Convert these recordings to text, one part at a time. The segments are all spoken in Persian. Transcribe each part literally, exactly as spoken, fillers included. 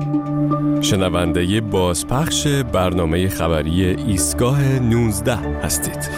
شنونده بازپخش برنامه خبری ایستگاه نوزده هستید.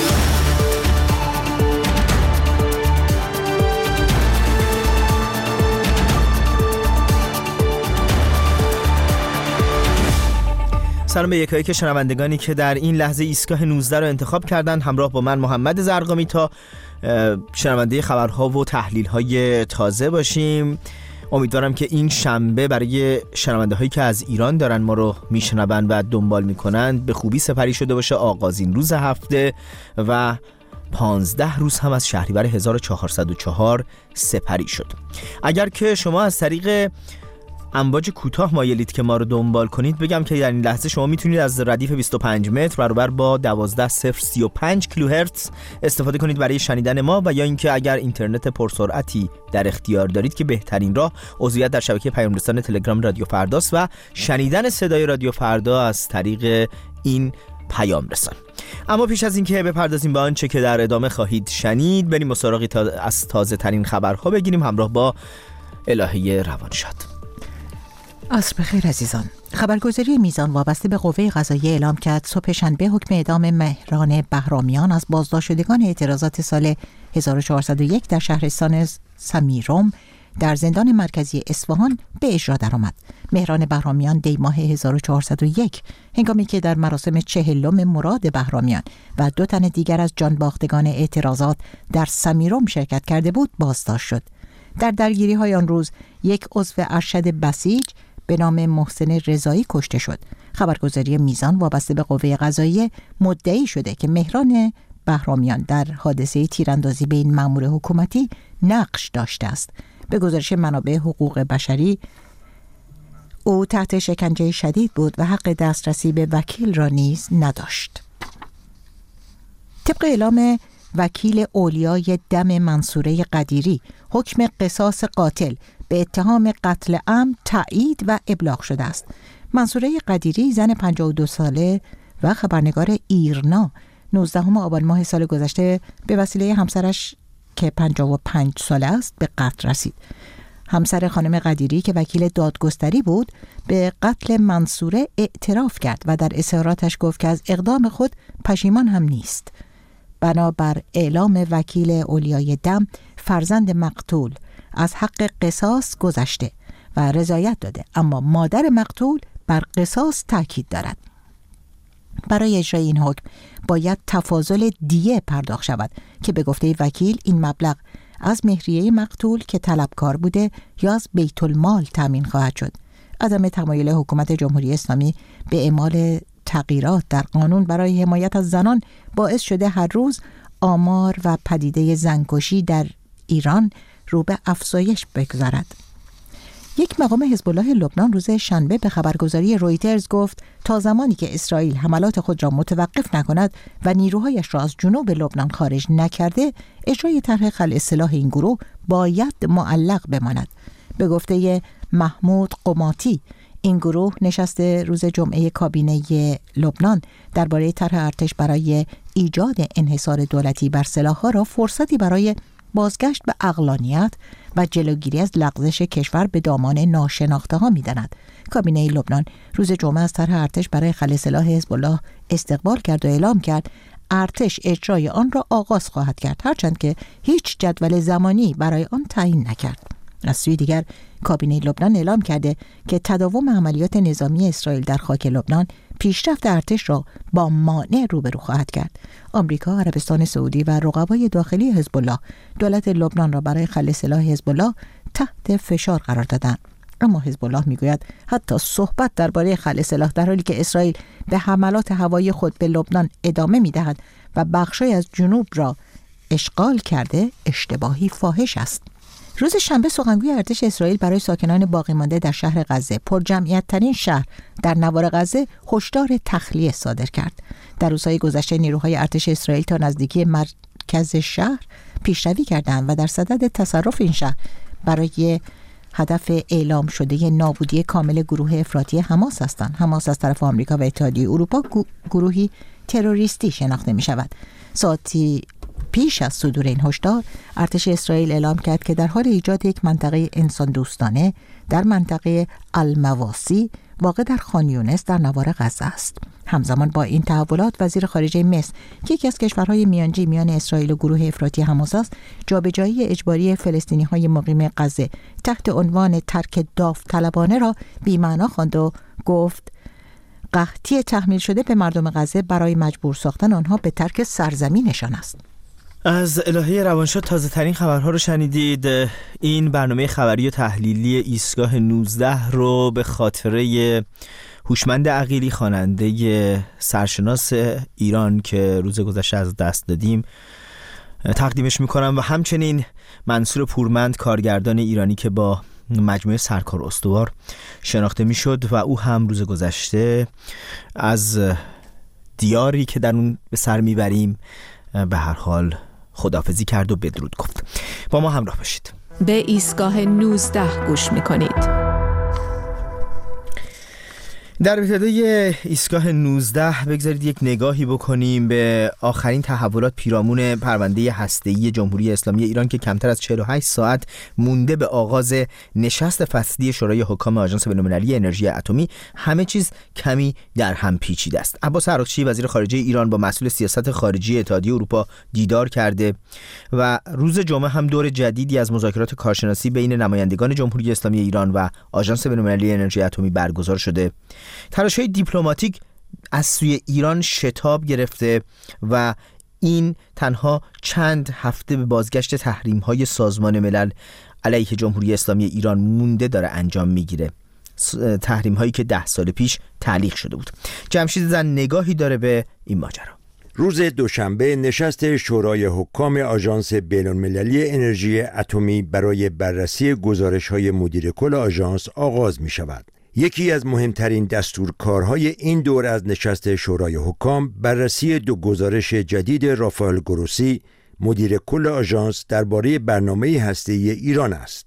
سلام به یکایی که شنوندگانی که در این لحظه ایستگاه نوزده رو انتخاب کردن، همراه با من محمد زرقامی تا شنونده خبرها و تحلیل‌های تازه باشیم. امیدوارم که این شنبه برای شنونده هایی که از ایران دارن ما رو میشنون و دنبال میکنن به خوبی سپری شده باشه. آغازین روز هفته و پانزده روز هم از شهریور هزار و چهارصد و چهار سپری شد. اگر که شما از طریق امواج کوتاه مایلید که ما رو دنبال کنید، بگم که در این لحظه شما میتونید از ردیف بیست و پنج متر برابر با دوازده هزار و سی و پنج کیلوهرتز استفاده کنید برای شنیدن ما، و یا اینکه اگر اینترنت پرسرعتی در اختیار دارید که بهترین راه عضویت در شبکه پیام رسان تلگرام رادیو فرداست و شنیدن صدای رادیو فردا از طریق این پیام رسان. اما پیش از اینکه بپردازیم به آنچه که در ادامه خواهید شنید، بریم مسابقه تا از تازه ترین خبرها بگیریم همراه با الهه روانشاد. عصر بخیر عزیزان. خبرگزاری میزان وابسته به قوه قضاییه اعلام کرد صبح شنبه حکم اعدام مهران بهرامیان از بازداشت شدگان اعتراضات سال هزار و چهارصد و یک در شهرستان سمیروم در زندان مرکزی اصفهان به اجرا درآمد. مهران بهرامیان دی ماه هزار و چهارصد و یک هنگامی که در مراسم چهلم مراد بهرامیان و دو تن دیگر از جانباختگان اعتراضات در سمیروم شرکت کرده بود بازداشت شد. در درگیری‌های آن روز یک عضو ارشد بسیج به نام محسن رضایی کشته شد. خبرگزاری میزان وابسته به قوه قضاییه مدعی شده که مهران بهرامیان در حادثه تیراندازی به این مأمور حکومتی نقش داشته است. به گزارش منابع حقوق بشری، او تحت شکنجه شدید بود و حق دسترسی به وکیل را نیز نداشت. طبق اعلام وکیل اولیای دم منصوره قدیری، حکم قصاص قاتل به اتهام قتل عمد تایید و ابلاغ شده است. منصوره قدیری زن پنجاه و دو ساله و خبرنگار ایرنا نوزدهم آبان ماه سال گذشته به وسیله همسرش که پنجاه و پنج ساله است به قتل رسید. همسر خانم قدیری که وکیل دادگستری بود به قتل منصوره اعتراف کرد و در اظهاراتش گفت که از اقدام خود پشیمان هم نیست. بنابر اعلام وکیل اولیای دم، فرزند مقتول از حق قصاص گذشته و رضایت داده، اما مادر مقتول بر قصاص تاکید دارد. برای اجرای این حکم باید تفاضل دیه پرداخت شود که به گفته وکیل این مبلغ از مهریه مقتول که طلبکار بوده یا از بیت المال تامین خواهد شد. عدم تمایل حکومت جمهوری اسلامی به اعمال تغییرات در قانون برای حمایت از زنان باعث شده هر روز آمار و پدیده زنکشی در ایران رو به افزایش بگذارد. یک مقام حزب الله لبنان روز شنبه به خبرگزاری رویترز گفت تا زمانی که اسرائیل حملات خود را متوقف نکند و نیروهایش را از جنوب لبنان خارج نکرده، اجرای طرح خلع سلاح این گروه باید معلق بماند. به گفته محمود قماتی، این گروه نشست روز جمعه کابینه لبنان درباره طرح ارتش برای ایجاد انحصار دولتی بر سلاح‌ها را فرصتی برای بازگشت به عقلانیت و جلوگیری از لغزش کشور به دامان ناشناخته ها می‌داند. کابینه لبنان روز جمعه از طرح ارتش برای خلع سلاح حزب الله استقبال کرد و اعلام کرد ارتش اجرای آن را آغاز خواهد کرد، هرچند که هیچ جدول زمانی برای آن تعیین نکرد. از سوی دیگر کابینه لبنان اعلام کرده که تداوم عملیات نظامی اسرائیل در خاک لبنان پیشرفت ارتش را با مانع روبرو خواهد کرد. آمریکا، عربستان سعودی و رقبای داخلی حزب الله دولت لبنان را برای خلع سلاح حزب الله تحت فشار قرار دادند. اما حزب الله میگوید حتی صحبت درباره خلع سلاح در حالی که اسرائیل به حملات هوایی خود به لبنان ادامه میدهد و بخشی از جنوب را اشغال کرده اشتباهی فاحش است. روز شنبه سخنگوی ارتش اسرائیل برای ساکنان باقی مانده در شهر غزه، پرجمعیت ترین شهر در نوار غزه، هشدار تخلیه صادر کرد. در روزهای گذشته نیروهای ارتش اسرائیل تا نزدیکی مرکز شهر پیشروی کردند و در صدد تصرف این شهر برای هدف اعلام شده نابودی کامل گروه افراطی حماس هستند. حماس از طرف آمریکا و اتحادیه اروپا گروهی تروریستی شناخته می شود. ساعتی پیش از صدور این هشدار، ارتش اسرائیل اعلام کرد که در حال ایجاد یک منطقه انسان دوستانه در منطقه المواسی واقع در خان یونس در نوار غزه است. همزمان با این تحولات وزیر خارجه مصر که یکی از کشورهای میانجی میان اسرائیل و گروه افراطی حماس است، جابجایی اجباری فلسطینی‌های مقیم غزه تحت عنوان ترک داوطلبانه را بی‌معنا خواند و گفت قحطی تحمیل شده به مردم غزه برای مجبور ساختن آنها به ترک سرزمینشان است. از الهه روانشاد تازه ترین خبرها رو شنیدید. این برنامه خبری و تحلیلی ایستگاه نوزده رو به خاطره هوشمند عقیلی، خواننده سرشناس ایران که روز گذشته از دست دادیم، تقدیمش میکنم و همچنین منصور پورمند، کارگردان ایرانی که با مجموعه سرکار استوار شناخته میشد و او هم روز گذشته از دیاری که در اون به سر میبریم به هر حال خداحافظی کرد و بدرود گفت. با ما همراه باشید. به ایستگاه نوزده گوش میکنید. در ابتدای ایستگاه نوزده بگذارید یک نگاهی بکنیم به آخرین تحولات پیرامون پرونده هسته‌ای جمهوری اسلامی ایران که کمتر از چهل و هشت ساعت مونده به آغاز نشست فصلی شورای حکام آژانس بین‌المللی انرژی اتمی همه چیز کمی در هم پیچیده است. عباس عراقچی وزیر خارجه ایران با مسئول سیاست خارجی اتحادیه اروپا دیدار کرده و روز جمعه هم دور جدیدی از مذاکرات کارشناسی بین نمایندگان جمهوری اسلامی ایران و آژانس بین‌المللی انرژی اتمی برگزار شده. تلاش‌های دیپلماتیک از سوی ایران شتاب گرفته و این تنها چند هفته به بازگشت تحریم‌های سازمان ملل علیه جمهوری اسلامی ایران مونده داره انجام میگیره. تحریم‌هایی که ده سال پیش تعلیق شده بود. جمشید زن نگاهی داره به این ماجرا. روز دوشنبه نشست شورای حکام آژانس بین‌المللی انرژی اتمی برای بررسی گزارش‌های مدیر کل آژانس آغاز می‌شود. یکی از مهمترین دستورکارهای این دور از نشست شورای حکام بررسی دو گزارش جدید رافائل گروسی مدیر کل آژانس درباره برنامه هسته‌ای ایران است.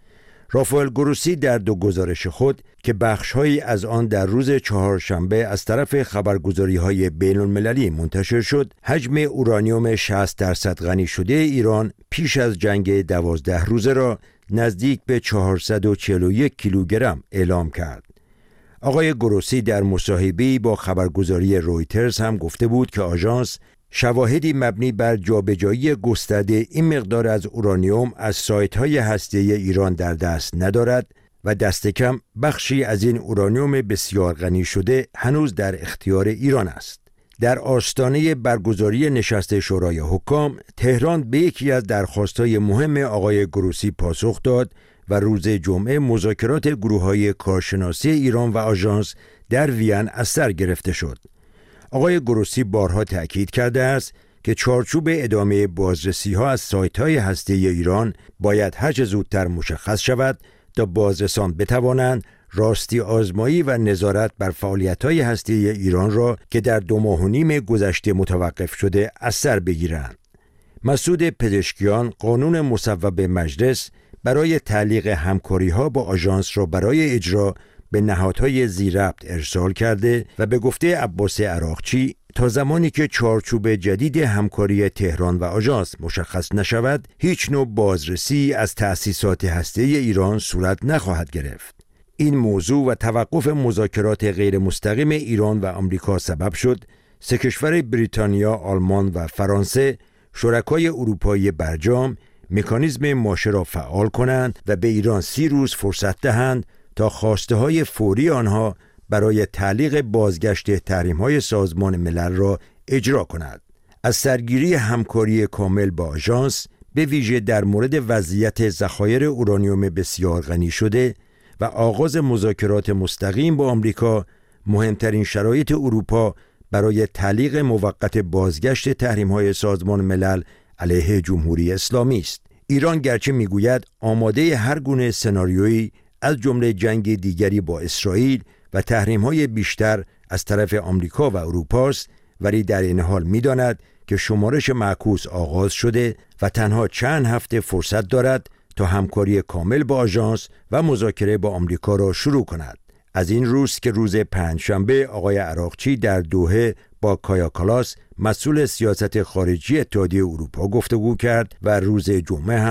رافائل گروسی در دو گزارش خود که بخش‌هایی از آن در روز چهارشنبه از طرف خبرگزاری‌های بین‌المللی منتشر شد، حجم اورانیوم شصت درصد غنی شده ایران پیش از جنگ دوازده روزه را نزدیک به چهارصد و چهل و یک کیلوگرم اعلام کرد. آقای گروسی در مصاحبه‌ای با خبرگزاری رویترز هم گفته بود که آژانس شواهدی مبنی بر جابجایی گسترده این مقدار از اورانیوم از سایت‌های هسته‌ای ایران در دست ندارد و دست کم بخشی از این اورانیوم بسیار غنی شده هنوز در اختیار ایران است. در آستانه برگزاری نشست شورای حکام، تهران به یکی از درخواست‌های مهم آقای گروسی پاسخ داد و روز جمعه مذاکرات گروه‌های کارشناسی ایران و آژانس در وین از سر گرفته شد. آقای گروسی بارها تأکید کرده است که چارچوب ادامه بازرسی‌ها از سایت‌های هسته‌ای ایران باید هرچه زودتر مشخص شود تا بازرسان بتوانند راستی آزمایی و نظارت بر فعالیت‌های هسته‌ای ایران را که در دو ماه و نیم گذشته متوقف شده از سر بگیرند. مسعود پزشکیان قانون مصوب مجلس برای تعلیق همکاری‌ها با آژانس را برای اجرا به نهادهای ذی‌ربط ارسال کرده و به گفته عباس عراقچی تا زمانی که چارچوب جدید همکاری تهران و آژانس مشخص نشود، هیچ نوع بازرسی از تأسیسات هسته‌ای ایران صورت نخواهد گرفت. این موضوع و توقف مذاکرات غیر مستقیم ایران و آمریکا سبب شد سه کشور بریتانیا، آلمان و فرانسه شرکای اروپایی برجام مکانیزم ماشه را فعال کنند و به ایران سی روز فرصت دهند تا خواسته های فوری آنها برای تعلیق بازگشت تحریم های سازمان ملل را اجرا کند. از سرگیری همکاری کامل با آژانس به ویژه در مورد وضعیت ذخایر اورانیوم بسیار غنی شده و آغاز مذاکرات مستقیم با آمریکا، مهمترین شرایط اروپا برای تعلیق موقت بازگشت تحریم‌های سازمان ملل علیه جمهوری اسلامی است. ایران گرچه میگوید آماده هر گونه سناریویی از جمله جنگ دیگری با اسرائیل و تحریم‌های بیشتر از طرف آمریکا و اروپا است، ولی در این حال می‌داند که شمارش معکوس آغاز شده و تنها چند هفته فرصت دارد تا همکاری کامل با آژانس و مذاکره با آمریکا را شروع کند. از این روز که روز پنجشنبه آقای عراقچی در دوحه با کایا کالاس مسئول سیاست خارجی اتحادیه اروپا گفتگو کرد و روز جمعه هم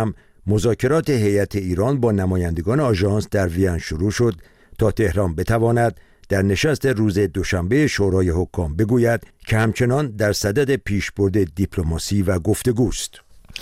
مذاکرات هیئت ایران با نمایندگان آژانس در وین شروع شد تا تهران بتواند در نشست روز دوشنبه شورای حکام بگوید که همچنان در صدد پیشبرد دیپلماسی و گفتگوست.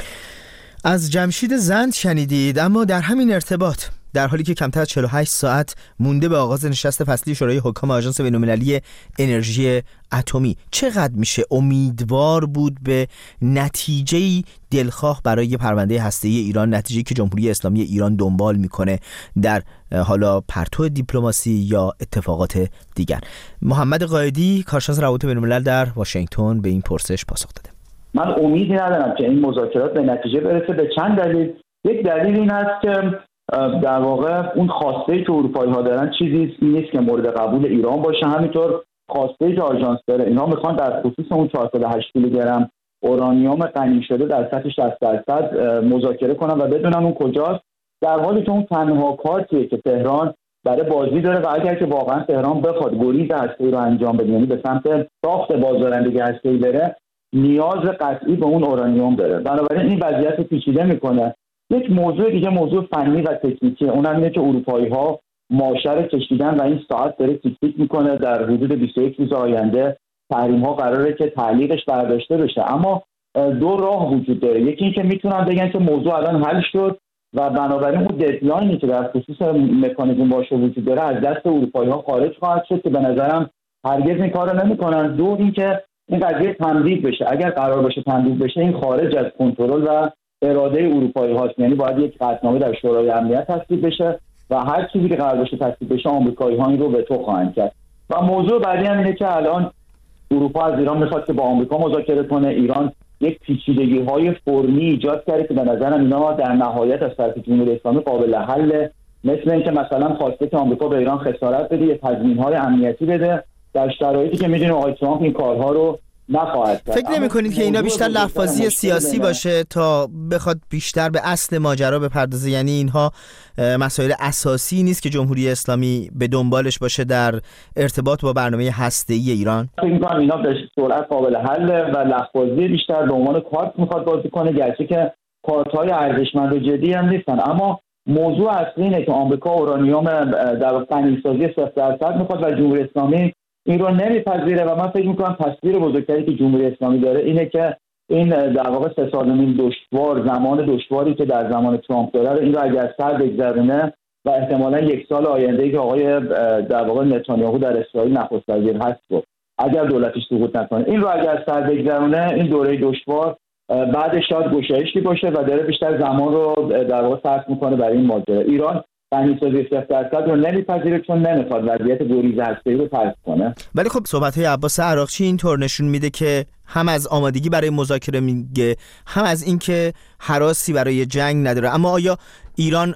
از جمشید زند شنیدید. اما در همین ارتباط، در حالی که کمتر از چهل و هشت ساعت مونده به آغاز نشست فصلی شورای حکام آژانس بین‌المللی انرژی اتمی، چقدر میشه امیدوار بود به نتیجه‌ای دلخواه برای پرونده هسته‌ای ایران، نتیجه‌ای که جمهوری اسلامی ایران دنبال میکنه در حالا پرتو دیپلماسی یا اتفاقات دیگر؟ محمد قائدی، کارشناس روابط بین‌الملل در واشنگتن، به این پرسش پاسخ داده. من امیدی ندارم که این مذاکرات به نتیجه برسه، به چند دلیل. یک دلیل این است که در واقع اون خواسته‌ای که اروپایی‌ها دارن چیزی نیست که مورد قبول ایران باشه. همینطور خواسته‌ای که آژانس داره، اینا میخوان در خصوص اون چهارصد و هشت کیلوگرم اورانیوم غنی شده در سطح شصت درصد مذاکره کنن و بدونن اون کجاست، در حالی که اون تنها کارتیه که تهران برای بازی داره و اگر که واقعا تهران بخواد گریز هسته‌ای رو انجام بده، یعنی به سمت ساخت بازدارندگی هسته‌ای بره، نیاز قطعی به اون اورانیوم داره. بنابراین این وضعیت رو پیچیده میکنه. یک موضوع دیگه موضوع فنی و تکنیکی، اونم اینه که اروپایی‌ها ماشه رو کشیدن و این ساعت داره تیک تیک میکنه. در حدود بیست و یک روز آینده تحریم‌ها قراره که تعلیقش برداشته بشه. اما دو راه وجود داره. یکی این که میتونن بگن که موضوع الان حل شد و بنابراین اون ددلاینی که در خصوص مکانیزم باشه وجود داره از دست اروپایی‌ها خارج خواهد شد که به نظرم هرگز این کارو نمی‌کنن. دو اینکه این قضیه تمدید بشه. اگر قرار باشه تمدید بشه، این خارج از کنترل و اراده اروپایی هاست، یعنی باید یک قطعنامه در شورای امنیت تصویب بشه و هر چیزی که قرار باشه تصویب بشه آمریکایی ها این رو به تو خواهند کرد. و موضوع بعدی هم اینه که الان اروپا از ایران میخواد که با آمریکا مذاکره کنه. ایران یک پیچیدگی های فرمی ایجاد کرده که به نظرم اینا در نهایت از طرف جمهوری اسلامی قابل حل، مثل اینکه مثلا خواسته که آمریکا به ایران خسارت بده، یا تضمین های امنیتی بده، در شرایطی که میدونیم آقای ترامپ این کارها رو نخواهد کرد. فکر نمی کنید که اینا بیشتر لفظی سیاسی باشه تا بخواد بیشتر به اصل ماجرا بپردازه؟ یعنی اینها مسائل اساسی نیست که جمهوری اسلامی به دنبالش باشه در ارتباط با برنامه هسته‌ای ایران؟ فکر می‌کنم اینا به سرعت قابل حل و لفظی بیشتر به عنوان کارت میخواد بازی کنه، گرچه که کارت‌های ارزشمند و جدی هم نیستن. اما موضوع اصلی اینه که آمریکا اورانیوم در غنی‌سازی صفر درصد میخواد و جمهوری اسلامی این رو نمیپذیره و من فکر میکنم تصویر بزرگتری که جمهوری اسلامی داره اینه که این در واقع سه سال و نیم دشوار، زمان دشواری که در زمان ترامپ داره، این رو اگر سر بگذرونه و احتمالاً یک سال آینده که آقای در واقع نتانیاهو در اسرائیل نخست وزیر هست رو اگر دولتش سقوط نکنه، این رو اگر سر بگذرونه، این دوره دشوار بعدش شاید گشایشی باشه و داره بیشتر زمان رو در واقع صرف میکنه برای این ماجرا. ایران غنی‌سازی صفر درصد رو نمیپذیره چون نمیخواد وضعیت گریز هسته‌ای رو ترک کنه. ولی خب صحبت‌های عباس عراقچی اینطور نشون میده که هم از آمادگی برای مذاکره میگه، هم از اینکه هراسی برای جنگ نداره. اما آیا ایران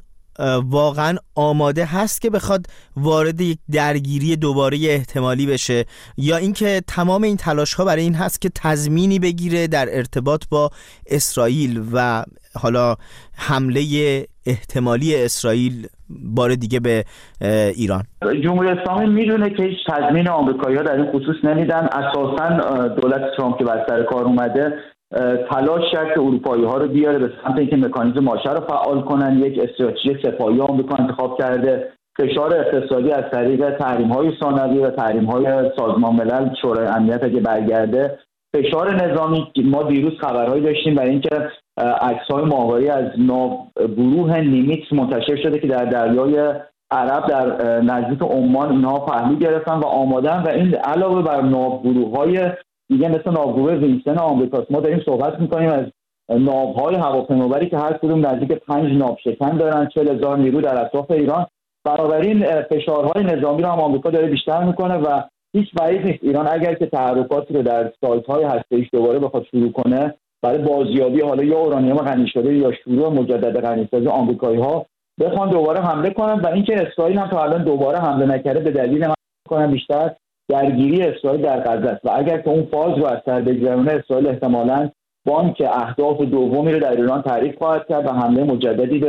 واقعا آماده هست که بخواد وارد یک درگیری دوباره احتمالی بشه، یا اینکه تمام این تلاش‌ها برای این هست که تضمینی بگیره در ارتباط با اسرائیل و حالا حمله احتمالی اسرائیل بار دیگه به ایران؟ جمهوری اسلامی میدونه که هیچ تضمین آمریکایی‌ها در این خصوص نمیدن. اساساً دولت ترامپ که بر سر کار اومده تلاش کرد که اروپایی‌ها رو بیاره به سمت اینکه مکانیزم ماشه رو فعال کنن. یک استراتژی سپاهی آمریکا انتخاب کرده، فشار اقتصادی از طریق تحریم‌های ثانوی و تحریم‌های سازمان ملل، شورای امنیت اگه برگرده، فشار نظامی. ما دیروز خبرهایی داشتیم برای اینکه عکس‌های ماهواری از ناو گروه نیمیتس منتشر شده که در دریای عرب در نزدیک عمان اینها پهلو گرفتن و آمادن و این علاوه بر ناو گروه‌های دیگه مثل ناوگروه وینستن آمریکاست. ما داریم صحبت می‌کنیم از ناوهای هواپیمابری که هر کدوم نزدیک پنج ناوشکن دارن، چهل هزار نیرو در اطراف ایران. بنابراین فشارهای نظامی رو هم آمریکا داره بیشتر میکنه و هیچ بعید نیست ایران اگر که تحرکاتی رو در سایت‌های هسته‌ایش دوباره بخواد شروع کنه برای بازیابی حالا یا اورانیوم غنی شده یا شروع مجدد غنی‌سازی، آمریکایی‌ها بخوان دوباره حمله کنن و اینکه اسرائیل هم تا الان دوباره حمله نکرده به دلیل هم کنن بیشتر درگیری اسرائیل در غزه است و اگر که اون فاز رو از سر بگذرونه، اسرائیل احتمالاً بانک اهداف دومی رو در ایران تعریف خواهد کرد و حمله مجددی به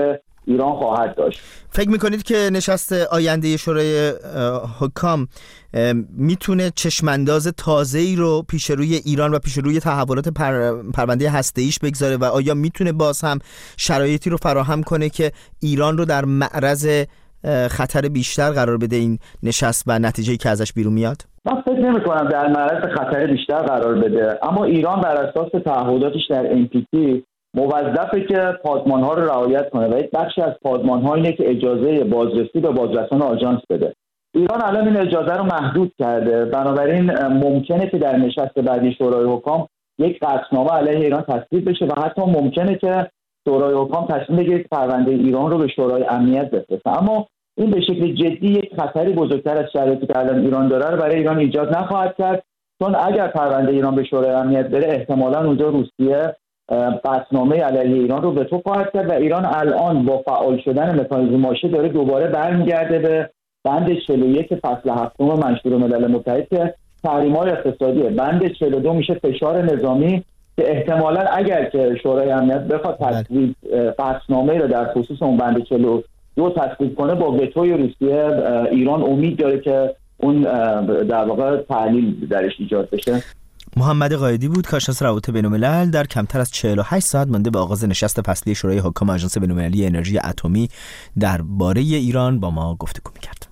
ایران خواهد داشت. فکر میکنید که نشست آینده شورای حکام میتونه چشمانداز تازه‌ای رو پیش روی ایران و پیش روی تحولات پر... پرونده هسته‌ایش بگذاره و آیا میتونه باز هم شرایطی رو فراهم کنه که ایران رو در معرض خطر بیشتر قرار بده این نشست و نتیجه‌ای که ازش بیرون میاد؟ من فکر نمی‌کنم در معرض خطر بیشتر قرار بده، اما ایران بر اساس تعهداتش در ان پی تی موظفه که پادمان‌ها رو رعایت کنه و یک بخشی از پادمان‌ها اینه که اجازه بازرسی به بازرسان آژانس بده. ایران الان این اجازه رو محدود کرده، بنابراین ممکنه که در نشست بعدی شورای حکام یک قطعنامه علیه ایران تصویب بشه و حتی ممکنه که شورای حکام تصمیم بگیره پرونده ایران رو به شورای امنیت بفرسته. اما این به شکل جدی یک خطری بزرگتر از شرایطی که الان ایران داره رو برای ایران ایجاد نخواهد کرد، چون اگر پرونده ایران به شورای امنیت بره احتمالاً اونجا روسیه قطعنامه علیه ایران رو به تو خواهد کرد و ایران الان با فعال شدن مکانیزم ماشه داره دوباره برمیگرده به بند چهل و یک فصل هفتم منشور ملل متحد که تحریم‌های اقتصادیه. بند چهل و دو میشه فشار نظامی که احتمالاً اگر که شورای امنیت بخواد تصویب قطعنامه رو در خصوص اون بند چهل و دو تصویب کنه با وتوی روسیه، ایران امید داره که اون در واقع تعلیل درش ایجاد بشه. محمد قائدی بود، کارشناس روابط بین‌الملل، در کمتر از چهل و هشت ساعت مانده به آغاز نشست فصلی شورای حکام آژانس بین‌المللی انرژی اتمی درباره ایران با ما گفتگو می‌کرد.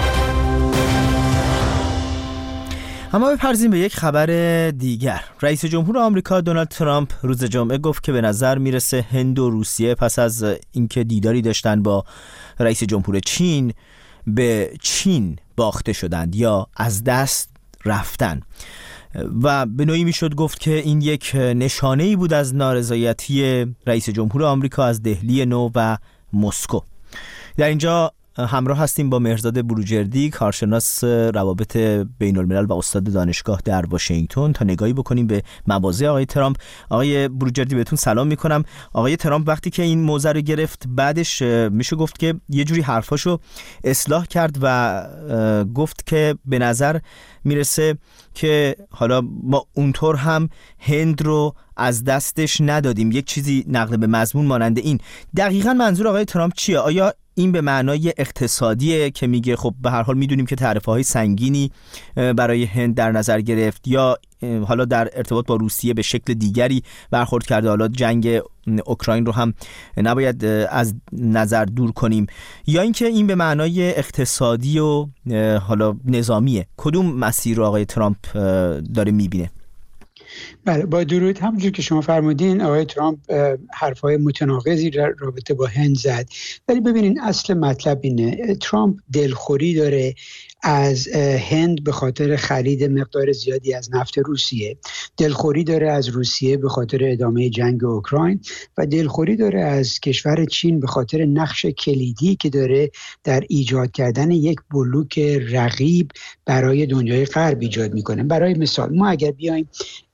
اما بپرزیم به یک خبر دیگر. رئیس جمهور آمریکا دونالد ترامپ روز جمعه گفت که به نظر میرسه هند و روسیه پس از اینکه دیداری داشتن با رئیس جمهور چین به چین باخته شدند یا از دست رفتن و به نوعی میشد گفت که این یک نشانه‌ای بود از نارضایتی رئیس جمهور آمریکا از دهلی نو و مسکو. در اینجا همراه هستیم با مهرزاد بروجردی، کارشناس روابط بین الملل و استاد دانشگاه در واشنگتن، تا نگاهی بکنیم به مواضع آقای ترامپ. آقای بروجردی بهتون سلام میکنم. آقای ترامپ وقتی که این موضوع رو گرفت بعدش میشه گفت که یه جوری حرفاشو اصلاح کرد و گفت که به نظر میرسه که حالا ما اونطور هم هند رو از دستش ندادیم، یک چیزی نقل به مضمون ماننده این. دقیقاً منظور آقای ترامپ چیه؟ آیا این به معنای اقتصادیه که میگه خب به هر حال میدونیم که تعرفه‌های سنگینی برای هند در نظر گرفت، یا حالا در ارتباط با روسیه به شکل دیگری برخورد کرده، حالا جنگ اوکراین رو هم نباید از نظر دور کنیم، یا اینکه این به معنای اقتصادی و حالا نظامیه؟ کدوم مسیر رو آقای ترامپ داره میبینه؟ بله، با درود. همونجور که شما فرمودین آقای ترامپ حرفای متناقضی در رابطه با هند زد، ولی ببینین اصل مطلب اینه، ترامپ دلخوری داره از هند به خاطر خرید مقدار زیادی از نفت روسیه، دلخوری داره از روسیه به خاطر ادامه جنگ اوکراین و دلخوری داره از کشور چین به خاطر نقش کلیدی که داره در ایجاد کردن یک بلوک رقیب برای دنیای غرب ایجاد میکنه. برای مثال ما اگر بیایم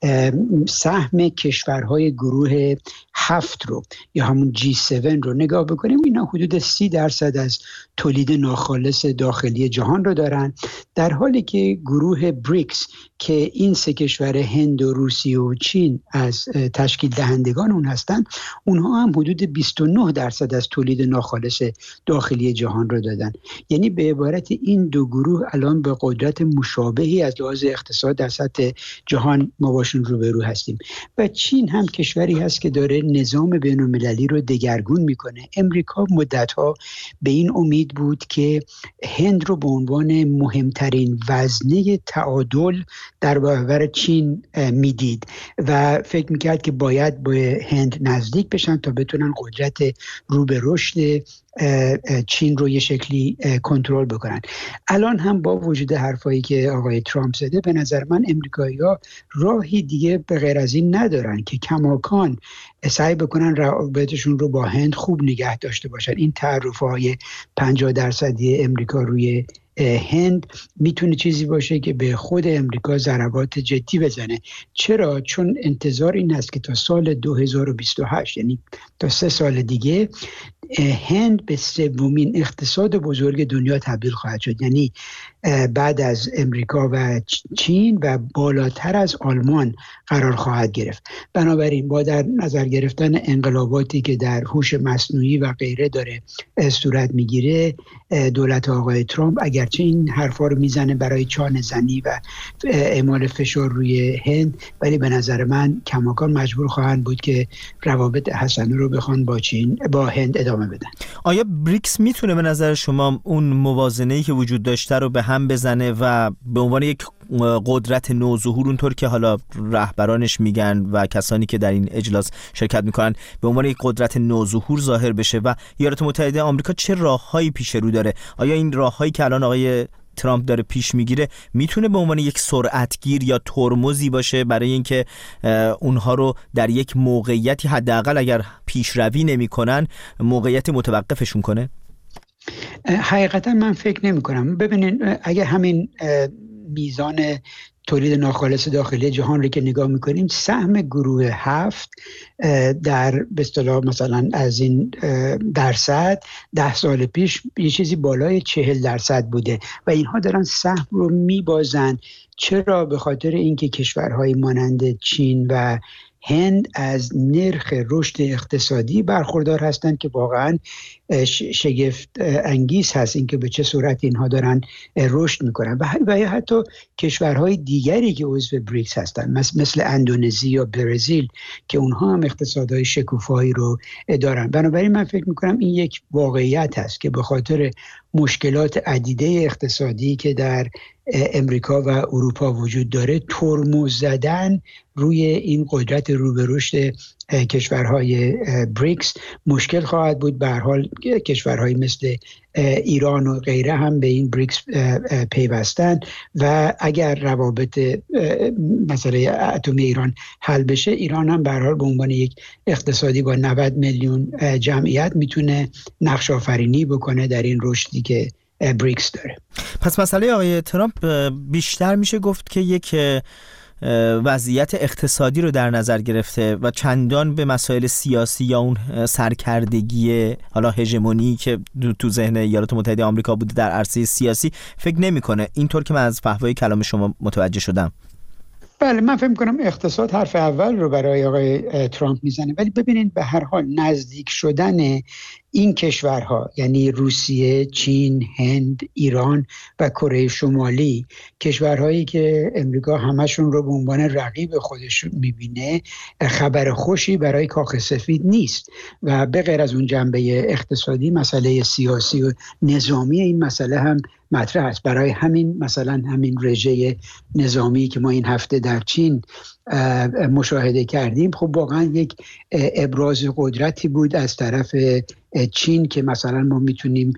سهم کشورهای گروه هفت رو یا همون جی هفت رو نگاه بکنیم، اینا حدود سی درصد از تولید ناخالص داخلی جهان رو دارن، در حالی که گروه بریکس که این سه کشور هند و روسیه و چین از تشکیل دهندگان اون هستن، اونها هم حدود بیست و نه درصد از تولید ناخالص داخلی جهان رو دادن. یعنی به عبارت این دو گروه الان به قدرت مشابهی از لحاظ اقتصاد در سطح جهان ما باشون روبرو هستیم. و چین هم کشوری هست که داره نظام بین المللی رو دگرگون میکنه. امریکا مدتها به این امید بود که هند رو به عنوان مهمترین وزنه تعادل در برابر چین میدید و فکر میکرد که باید با هند نزدیک بشن تا بتونن قدرت رو به رشد چین رو یه شکلی کنترل بکنن. الان هم با وجود حرفایی که آقای ترامپ زده، به نظر من امریکایی‌ها راهی دیگه به غیر از این ندارن که کماکان سعی بکنن روابطشون رو با هند خوب نگه داشته باشن. این تعرفه‌های پنجاه درصدی امریکا روی هند میتونه چیزی باشه که به خود امریکا ضربات جدی بزنه. چرا؟ چون انتظار این است که تا سال دو هزار و بیست و هشت، یعنی تا سه سال دیگه، هند به سومین اقتصاد بزرگ دنیا تبدیل خواهد شد، یعنی بعد از امریکا و چین و بالاتر از آلمان قرار خواهد گرفت. بنابراین با در نظر گرفتن انقلاباتی که در هوش مصنوعی و غیره داره صورت میگیره، دولت آقای ترامپ اگرچه این حرفا رو میزنه برای چانه زنی و اعمال فشار روی هند، ولی به نظر من کماکان مجبور خواهند بود که روابط حسنه رو بخوان با چین با هند ادامه بدن. آیا بریکس میتونه به نظر شما اون موازنه‌ای که وجود داشته رو به هم بزنه و به عنوان یک قدرت نوظهور، اونطور که حالا رهبرانش میگن و کسانی که در این اجلاس شرکت میکنن، به عنوان یک قدرت نوظهور ظاهر بشه؟ و ایالات متحده آمریکا چه راههایی پیش رو داره؟ آیا این راههایی که الان آقای ترامپ داره پیش میگیره میتونه به عنوان یک سرعتگیر یا ترمزی باشه برای اینکه اونها رو در یک موقعیتی، حداقل اگر پیشروی نمیکنن، موقعیت متوقفشون کنه؟ حقیقتا من فکر نمی کنم. ببینین، اگه همین میزان تولید ناخالص داخلی جهان رو که نگاه میکنیم، سهم گروه هفت در به اصطلاح مثلا از این درصد ده سال پیش یه چیزی بالای چهل درصد بوده و اینها دارن سهم رو میبازن. چرا؟ به خاطر اینکه کشورهای مانند چین و هند از نرخ رشد اقتصادی برخوردار هستند که واقعا شگفت انگیز هست اینکه به چه صورت اینها دارن رشد میکنن و و حتی کشورهای دیگری که عضو بریکس هستند مثل اندونزی یا برزیل که اونها هم اقتصادهای شکوفایی رو دارن. بنابراین من فکر میکنم این یک واقعیت هست که به خاطر مشکلات عدیده اقتصادی که در امریکا و اروپا وجود داره، ترمز زدن روی این قدرت رو به رشد کشورهای بریکس مشکل خواهد بود. به هر حال کشورهای مثل ایران و غیره هم به این بریکس پیوستن و اگر روابط مسئله اتمی ایران حل بشه، ایران هم به هر حال به عنوان یک اقتصادی با نود میلیون جمعیت میتونه نقش آفرینی بکنه در این رشدی که بریکس داره. پس مسئله آقای ترامپ بیشتر میشه گفت که یک وضعیت اقتصادی رو در نظر گرفته و چندان به مسائل سیاسی یا اون سرکردگی حالا هژمونی که تو ذهن ایالات متحده آمریکا بوده در عرصه سیاسی فکر نمی‌کنه. اینطور که من از فحوای کلام شما متوجه شدم. بله، من فکر می‌کنم اقتصاد حرف اول رو برای آقای ترامپ میزنه، ولی ببینید به هر حال نزدیک شدن این کشورها، یعنی روسیه، چین، هند، ایران و کره شمالی، کشورهایی که امریکا همشون رو به عنوان رقیب خودش میبینه، خبر خوشی برای کاخ سفید نیست و به غیر از اون جنبه اقتصادی، مسئله سیاسی و نظامی این مسئله هم مطرح است. برای همین مثلا همین رژه نظامی که ما این هفته در چین مشاهده کردیم، خب واقعا یک ابراز قدرتی بود از طرف چین که مثلا ما میتونیم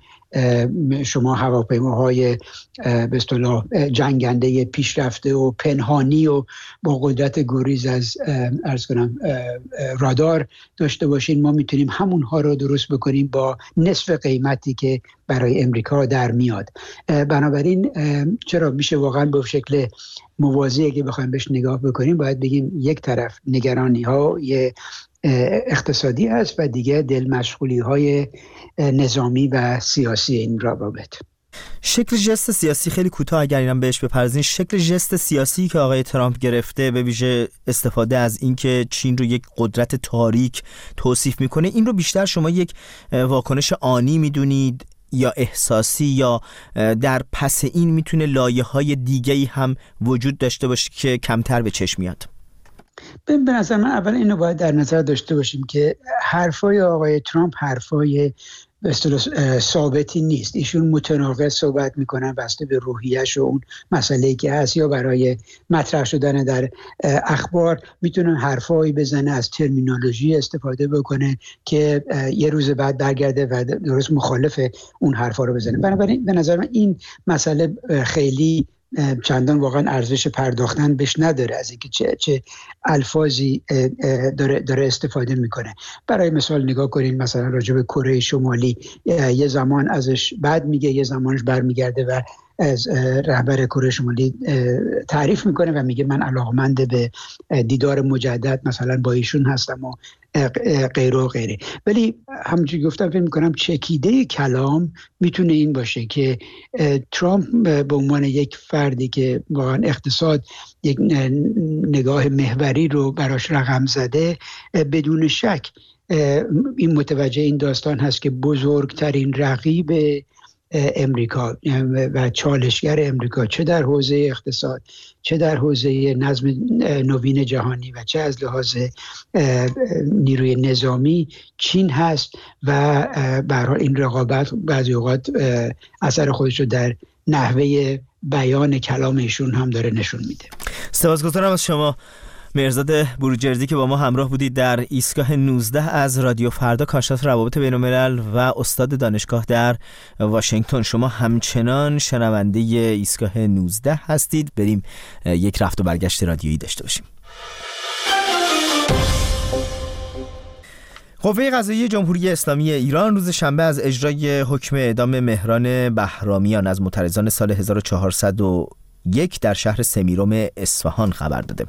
شما هواپیماهای به اصطلاح جنگنده پیشرفته و پنهانی و با قدرت گریز از عرض کنم رادار داشته باشین، ما میتونیم همونها رو درست بکنیم با نصف قیمتی که برای امریکا در میاد. بنابراین چرا میشه واقعا به شکل موازی که بخوایم بهش نگاه بکنیم، باید بگیم یک طرف نگرانی ها یه اقتصادی هست و دیگه دل مشغولی های نظامی و سیاسی این روابط. شکل ژست سیاسی خیلی کوتاه اگر اینم بهش بپردازین، شکل ژست سیاسی که آقای ترامپ گرفته، به ویژه استفاده از اینکه چین رو یک قدرت تاریک توصیف میکنه، این رو بیشتر شما یک واکنش آنی میدونید یا احساسی، یا در پس این میتونه لایه‌های دیگه‌ای هم وجود داشته باشه که کمتر به چشم میاد؟ به نظر من اول اینو باید در نظر داشته باشیم که حرفای آقای ترامپ حرفای به اصطلاح ثابتی نیست. ایشون متناقض صحبت میکنن بسته به روحیه‌اش و اون مسئله‌ای که هست، یا برای مطرح شدن در اخبار میتونن حرفایی بزنه، از ترمینولوژی استفاده بکنه که یه روز بعد برگرده و درست مخالف اون حرفا رو بزنه. بنابراین به نظر من این مسئله خیلی چندان واقعا ارزش پرداختن بهش نداره از اینکه چه چه الفاظی داره داره استفاده میکنه. برای مثال نگاه کنین مثلا راجع به کره شمالی، یه زمان ازش بد میگه، یه زمانش برمیگرده و از رهبر کره شمالی تعریف میکنه و میگه من علاقمند به دیدار مجدد مثلا با ایشون هستم و غیره و غیره. ولی همونجوری گفتم فکر میکنم چکیده کلام میتونه این باشه که ترامپ به عنوان یک فردی که واقعا اقتصاد یک نگاه محوری رو براش رقم زده، بدون شک این متوجه این داستان هست که بزرگترین رقیب امریکا و چالشگر امریکا، چه در حوزه اقتصاد، چه در حوزه نظم نوین جهانی و چه از لحاظ نیروی نظامی، چین هست و به هر حال این رقابت بعضی اوقات اثر خودش رو در نحوه بیان کلام ایشون هم داره نشون میده. سپاسگزارم از شما مرزاد بروجردی که با ما همراه بودید در ایستگاه نوزده از رادیو فردا، کارشناس روابط بین‌الملل و استاد دانشگاه در واشنگتن. شما همچنان شنونده ایستگاه نوزده هستید. بریم یک رفت و برگشت رادیویی داشته باشیم. قوه قضاییه جمهوری اسلامی ایران روز شنبه از اجرای حکم اعدام مهران بهرامیان از معترضان سال هزار و چهارصد و یک در شهر سمیرم اصفهان خبر داده.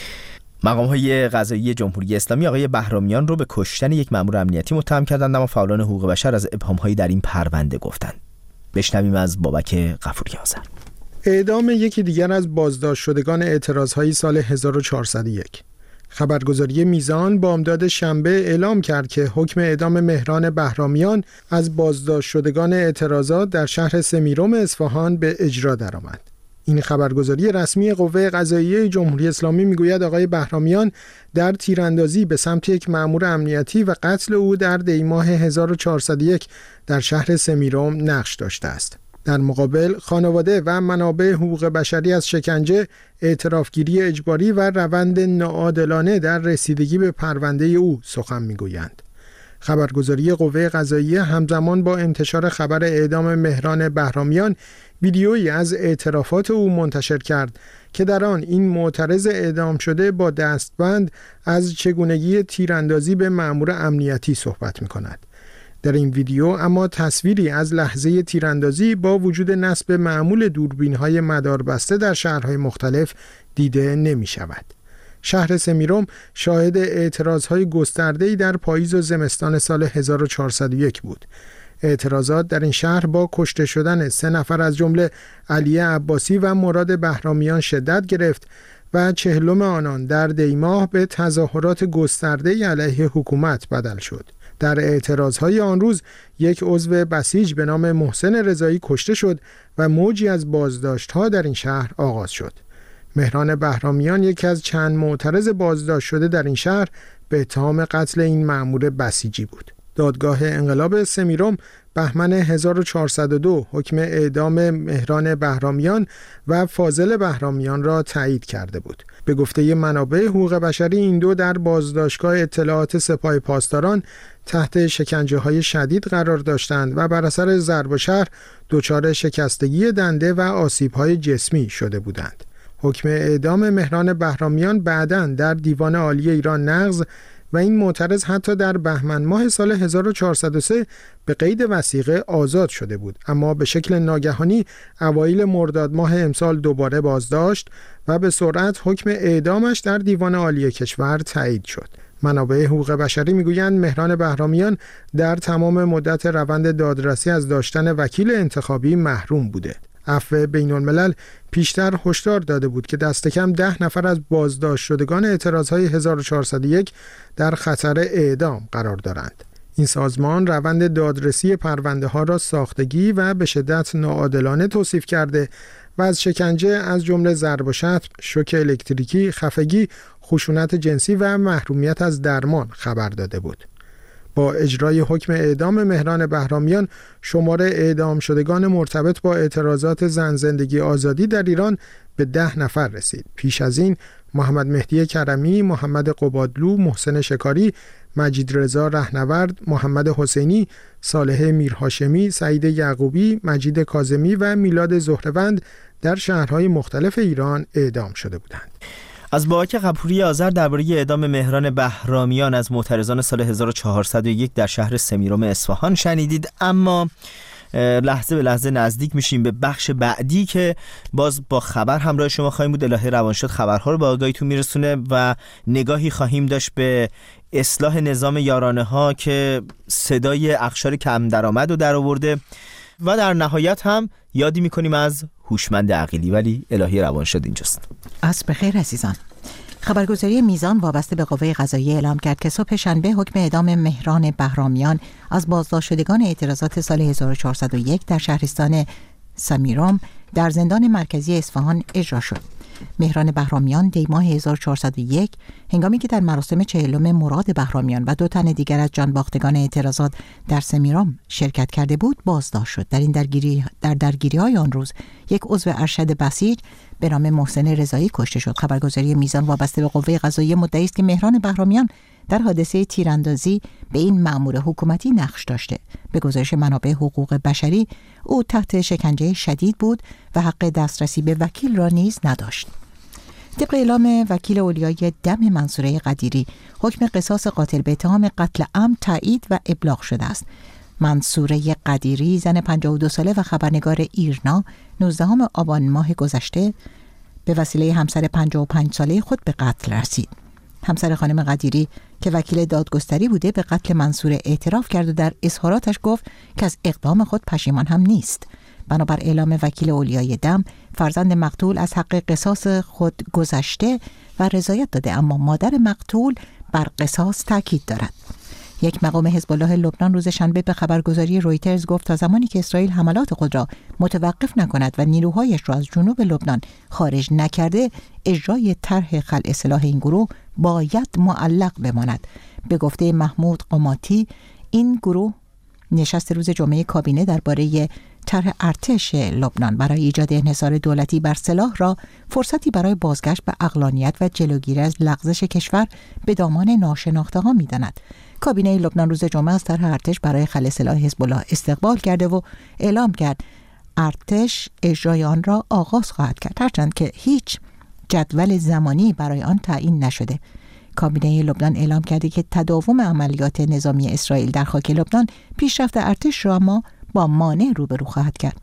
مقام‌های قضایی جمهوری اسلامی آقای بهرامیان رو به کشتن یک مأمور امنیتی متهم کردند، اما فعالان حقوق بشر از ابهام‌های در این پرونده گفتند. بشنویم از بابک غفوری آذر. اعدام یکی دیگر از بازداشت شدگان اعتراض‌های سال هزار و چهارصد و یک. خبرگزاری میزان بامداد شنبه اعلام کرد که حکم اعدام مهران بهرامیان از بازداشت شدگان اعتراضات در شهر سمیرم اصفهان به اجرا درآمد. این خبرگزاری رسمی قوه قضاییه جمهوری اسلامی میگوید آقای بهرامیان در تیراندازی به سمت یک مأمور امنیتی و قتل او در دی ماه هزار و چهارصد و یک در شهر سمیرم نقش داشته است. در مقابل خانواده و منابع حقوق بشری از شکنجه، اعترافگیری اجباری و روند ناعادلانه در رسیدگی به پرونده او سخن میگویند. خبرگزاری قوه قضاییه همزمان با انتشار خبر اعدام مهران بهرامیان ویدیویی از اعترافات او منتشر کرد که در آن این معترض اعدام شده با دستبند از چگونگی تیراندازی به مأمور امنیتی صحبت می‌کند. در این ویدیو اما تصویری از لحظه تیراندازی با وجود نصب معمول دوربین‌های مداربسته در شهرهای مختلف دیده نمی‌شود. شهر سمیرم شاهد اعتراضهای گسترده‌ای در پاییز و زمستان سال هزار و چهارصد و یک بود. اعتراضات در این شهر با کشته شدن سه نفر از جمله علی عباسی و مراد بهرامیان شدت گرفت و چهلم آنان در دی ماه به تظاهرات گسترده‌ای علیه حکومت بدل شد. در اعتراضهای آن روز یک عضو بسیج به نام محسن رضایی کشته شد و موجی از بازداشت‌ها در این شهر آغاز شد. مهران بهرامیان یکی از چند معترض بازداشت شده در این شهر به اتهام قتل این مأمور بسیجی بود. دادگاه انقلاب سمیرم بهمن هزار و چهارصد و دو حکم اعدام مهران بهرامیان و فاضل بهرامیان را تایید کرده بود. به گفته منابع حقوق بشری این دو در بازداشتگاه اطلاعات سپاه پاسداران تحت شکنجه‌های شدید قرار داشتند و بر اثر ضرب و شرح دچار شکستگی دنده و آسیب‌های جسمی شده بودند. حکم اعدام مهران بهرامیان بعداً در دیوان عالی ایران نقض و این معترض حتی در بهمن ماه سال هزار و چهارصد و سه به قید وثیقه آزاد شده بود، اما به شکل ناگهانی اوایل مرداد ماه امسال دوباره بازداشت و به سرعت حکم اعدامش در دیوان عالی کشور تایید شد. منابع حقوق بشری میگویند مهران بهرامیان در تمام مدت روند دادرسی از داشتن وکیل انتخابی محروم بوده. عفو بین الملل پیشتر هشدار داده بود که دست کم ده نفر از بازداشت شدگان اعتراضهای هزار و چهارصد و یک در خطر اعدام قرار دارند. این سازمان روند دادرسی پرونده ها را ساختگی و به شدت ناعادلانه توصیف کرده و از شکنجه از جمله ضرب و شتم، شوک الکتریکی، خفگی، خشونت جنسی و محرومیت از درمان خبر داده بود. با اجرای حکم اعدام مهران بهرامیان شمار اعدام شدگان مرتبط با اعتراضات زن زندگی آزادی در ایران به ده نفر رسید. پیش از این محمد مهدی کرمی، محمد قبادلو، محسن شکاری، مجید رضا رهنورد، محمد حسینی، صالح میرهاشمی، سعید یعقوبی، مجید کاظمی و میلاد زهروند در شهرهای مختلف ایران اعدام شده بودند. از بابک غفوری آذر درباره اعدام مهران بهرامیان از معترضان سال هزار و چهارصد و یک در شهر سمیرم اصفهان شنیدید. اما لحظه به لحظه نزدیک میشیم به بخش بعدی که باز با خبر همراه شما خواهیم بود. الهه روانشاد خبرها رو به آگاهیتون میرسونه و نگاهی خواهیم داشت به اصلاح نظام یارانه ها که صدای اقشار کم درآمد رو در آورده و در نهایت هم یادی میکنیم از هوشمند عقیلی، ولی الهه روانشاد اینجاست. عصر بخیر عزیزان. خبرگزاری میزان وابسته به قوه قضاییه اعلام کرد که صبح شنبه حکم اعدام مهران بهرامیان از بازداشت شدگان اعتراضات سال هزار و چهارصد و یک در شهرستان سمیرام در زندان مرکزی اصفهان اجرا شد. مهران بهرامیان دی ماه هزار و چهارصد و یک هنگامی که در مراسم چهلم مراد بهرامیان و دو تن دیگر از جانباختگان اعتراضات در سمیرام شرکت کرده بود بازداشت شد. در این درگیری در درگیری‌های آن روز یک عضو ارشد بسیج به نام محسن رضایی کشته شد. خبرگزاری میزان وابسته به قوه قضاییه مدعی است که مهران بهرامیان در حادثه تیراندازی به این مأمور حکومتی نقش داشته. به گزارش منابع حقوق بشری او تحت شکنجه شدید بود و حق دسترسی به وکیل را نیز نداشت. طبق اعلام وکیل اولیای دم منصوره قدیری، حکم قصاص قاتل به اتهام قتل عمد تایید و ابلاغ شده است. منصوره قدیری زن پنجاه و دو ساله و خبرنگار ایرنا نوزدهم آبان ماه گذشته به وسیله همسر پنجاه و پنج ساله خود به قتل رسید. همسر خانم قدیری که وکیل دادگستری بوده به قتل منصوره اعتراف کرد و در اظهاراتش گفت که از اقدام خود پشیمان هم نیست. بنابر اعلام وکیل اولیای دم، فرزند مقتول از حق قصاص خود گذشته و رضایت داده، اما مادر مقتول بر قصاص تاکید دارد. یک مقام حزب الله لبنان روز شنبه به خبرگزاری رویترز گفت تا زمانی که اسرائیل حملات خود را متوقف نکند و نیروهایش را از جنوب لبنان خارج نکرده، اجرای طرح خلع سلاح این گروه باید معلق بماند. به گفته محمود قماتی، این گروه نشست روز جمعه کابینه درباره طرح ارتش لبنان برای ایجاد انحصار دولتی بر سلاح را فرصتی برای بازگشت به عقلانیت و جلوگیری از لغزش کشور به دامان ناشناخته‌ها می‌داند. کابینه لبنان روز جمعه از طرح ارتش برای خلع سلاح حزب الله استقبال کرده و اعلام کرد ارتش اجرای آن را آغاز خواهد کرد، هرچند که هیچ جدول زمانی برای آن تعیین نشده. کابینه لبنان اعلام کرده که تداوم عملیات نظامی اسرائیل در خاک لبنان پیشرفت ارتش را ما با مانع روبرو خواهد کرد.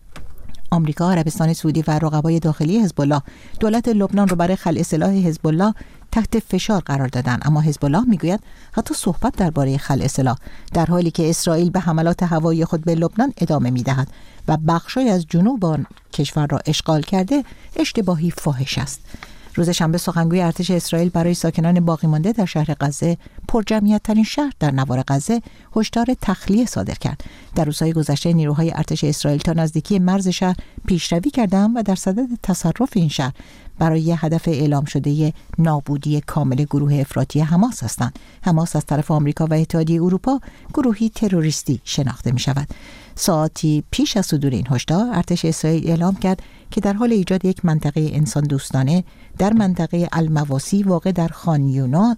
آمریکا، عربستان سعودی و رقبای داخلی حزب الله دولت لبنان را برای خلع سلاح حزب الله تحت فشار قرار دادند، اما حزب الله میگوید حتی صحبت درباره خلع سلاح در حالی که اسرائیل به حملات هوایی خود به لبنان ادامه میدهد و بخشی از جنوب آن کشور را اشغال کرده اشتباهی فاحش است. روز شنبه سخنگوی ارتش اسرائیل برای ساکنان باقی مانده در شهر غزه، پرجمعیت ترین شهر در نوار غزه، هشدار تخلیه صادر کرد. در روزهای گذشته نیروهای ارتش اسرائیل تا نزدیکی مرز شهر پیشروی کردند و در صدد تصرف این شهر برای هدف اعلام شده نابودی کامل گروه افراطی حماس هستند. حماس از طرف آمریکا و اتحادیه اروپا گروهی تروریستی شناخته می شود. ساعتی پیش از صدور این هشدار، ارتش اسرائیل اعلام کرد که در حال ایجاد یک منطقه انسان دوستانه در منطقه المواسی واقع در خان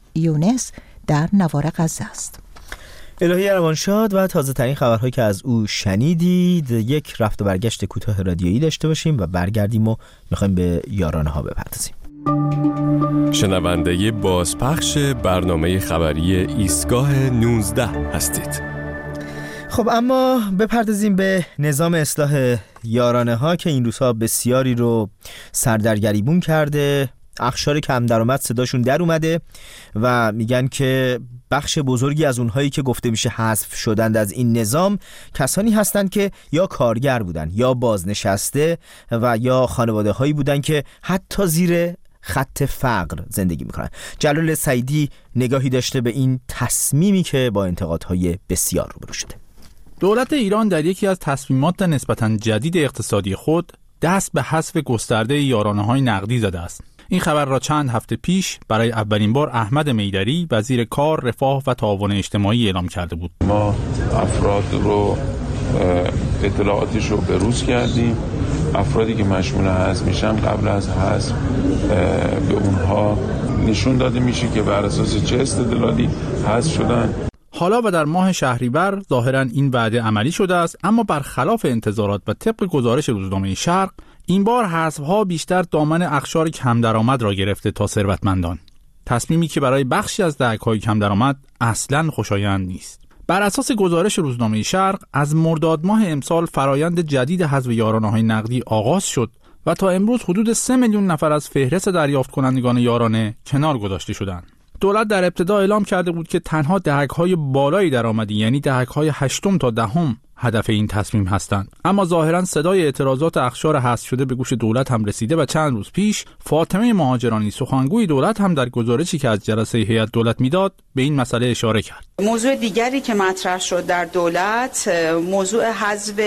یونس در نوار غزه است. الهه روانشاد و تازه ترین خبرهایی که از او شنیدید، یک رفت و برگشت کوتاه رادیویی داشته باشیم و برگردیم و میخوایم به یارانه ها بپردازیم. شنونده بازپخش برنامه خبری ایستگاه نوزده هستید. خب اما بپردازیم به نظام اصلاح یارانه ها که این روزها بسیاری رو سردرگریبون کرده. اقشار کم درآمد صداشون در اومده و میگن که بخش بزرگی از اونهایی که گفته میشه حذف شدند از این نظام کسانی هستند که یا کارگر بودن یا بازنشسته و یا خانواده هایی بودن که حتی زیر خط فقر زندگی میکنن. جلال سعیدی نگاهی داشته به این تصمیمی که با انتقادهای بسیار روبرو شده. دولت ایران در یکی از تصمیمات نسبتاً جدید اقتصادی خود دست به حذف گسترده یارانه‌های نقدی زده است. این خبر را چند هفته پیش برای اولین بار احمد میدری وزیر کار، رفاه و تعاون اجتماعی اعلام کرده بود. ما افراد رو اطلاعاتش رو بروز کردیم. افرادی که مشمول حذف میشن قبل از حذف به اونها نشون داده میشه که بر اساس چه استدلالی حذف شدن. حالا و در ماه شهریور ظاهراً این وعده عملی شده است، اما برخلاف انتظارات و طبق گزارش روزنامه شرق، این بار حذف‌ها بیشتر دامن اقشار کم درآمد را گرفته تا ثروتمندان. تصمیمی که برای بخشی از دهک‌های کم درآمد اصلاً خوشایند نیست. بر اساس گزارش روزنامه شرق از مرداد ماه امسال فرایند جدید حذف یارانه‌های نقدی آغاز شد و تا امروز حدود سه میلیون نفر از فهرست دریافت کنندگان یارانه کنار گذاشته شدند. دولت در ابتدا اعلام کرده بود که تنها دهک‌های بالای درآمدی یعنی دهک‌های هشتم تا دهم هدف این تصمیم هستند، اما ظاهراً صدای اعتراضات اقشار حذف شده به گوش دولت هم رسیده و چند روز پیش فاطمه مهاجرانی سخنگوی دولت هم در گزارشی که از جلسه هیئت دولت میداد به این مسئله اشاره کرد. موضوع دیگری که مطرح شد در دولت موضوع حذف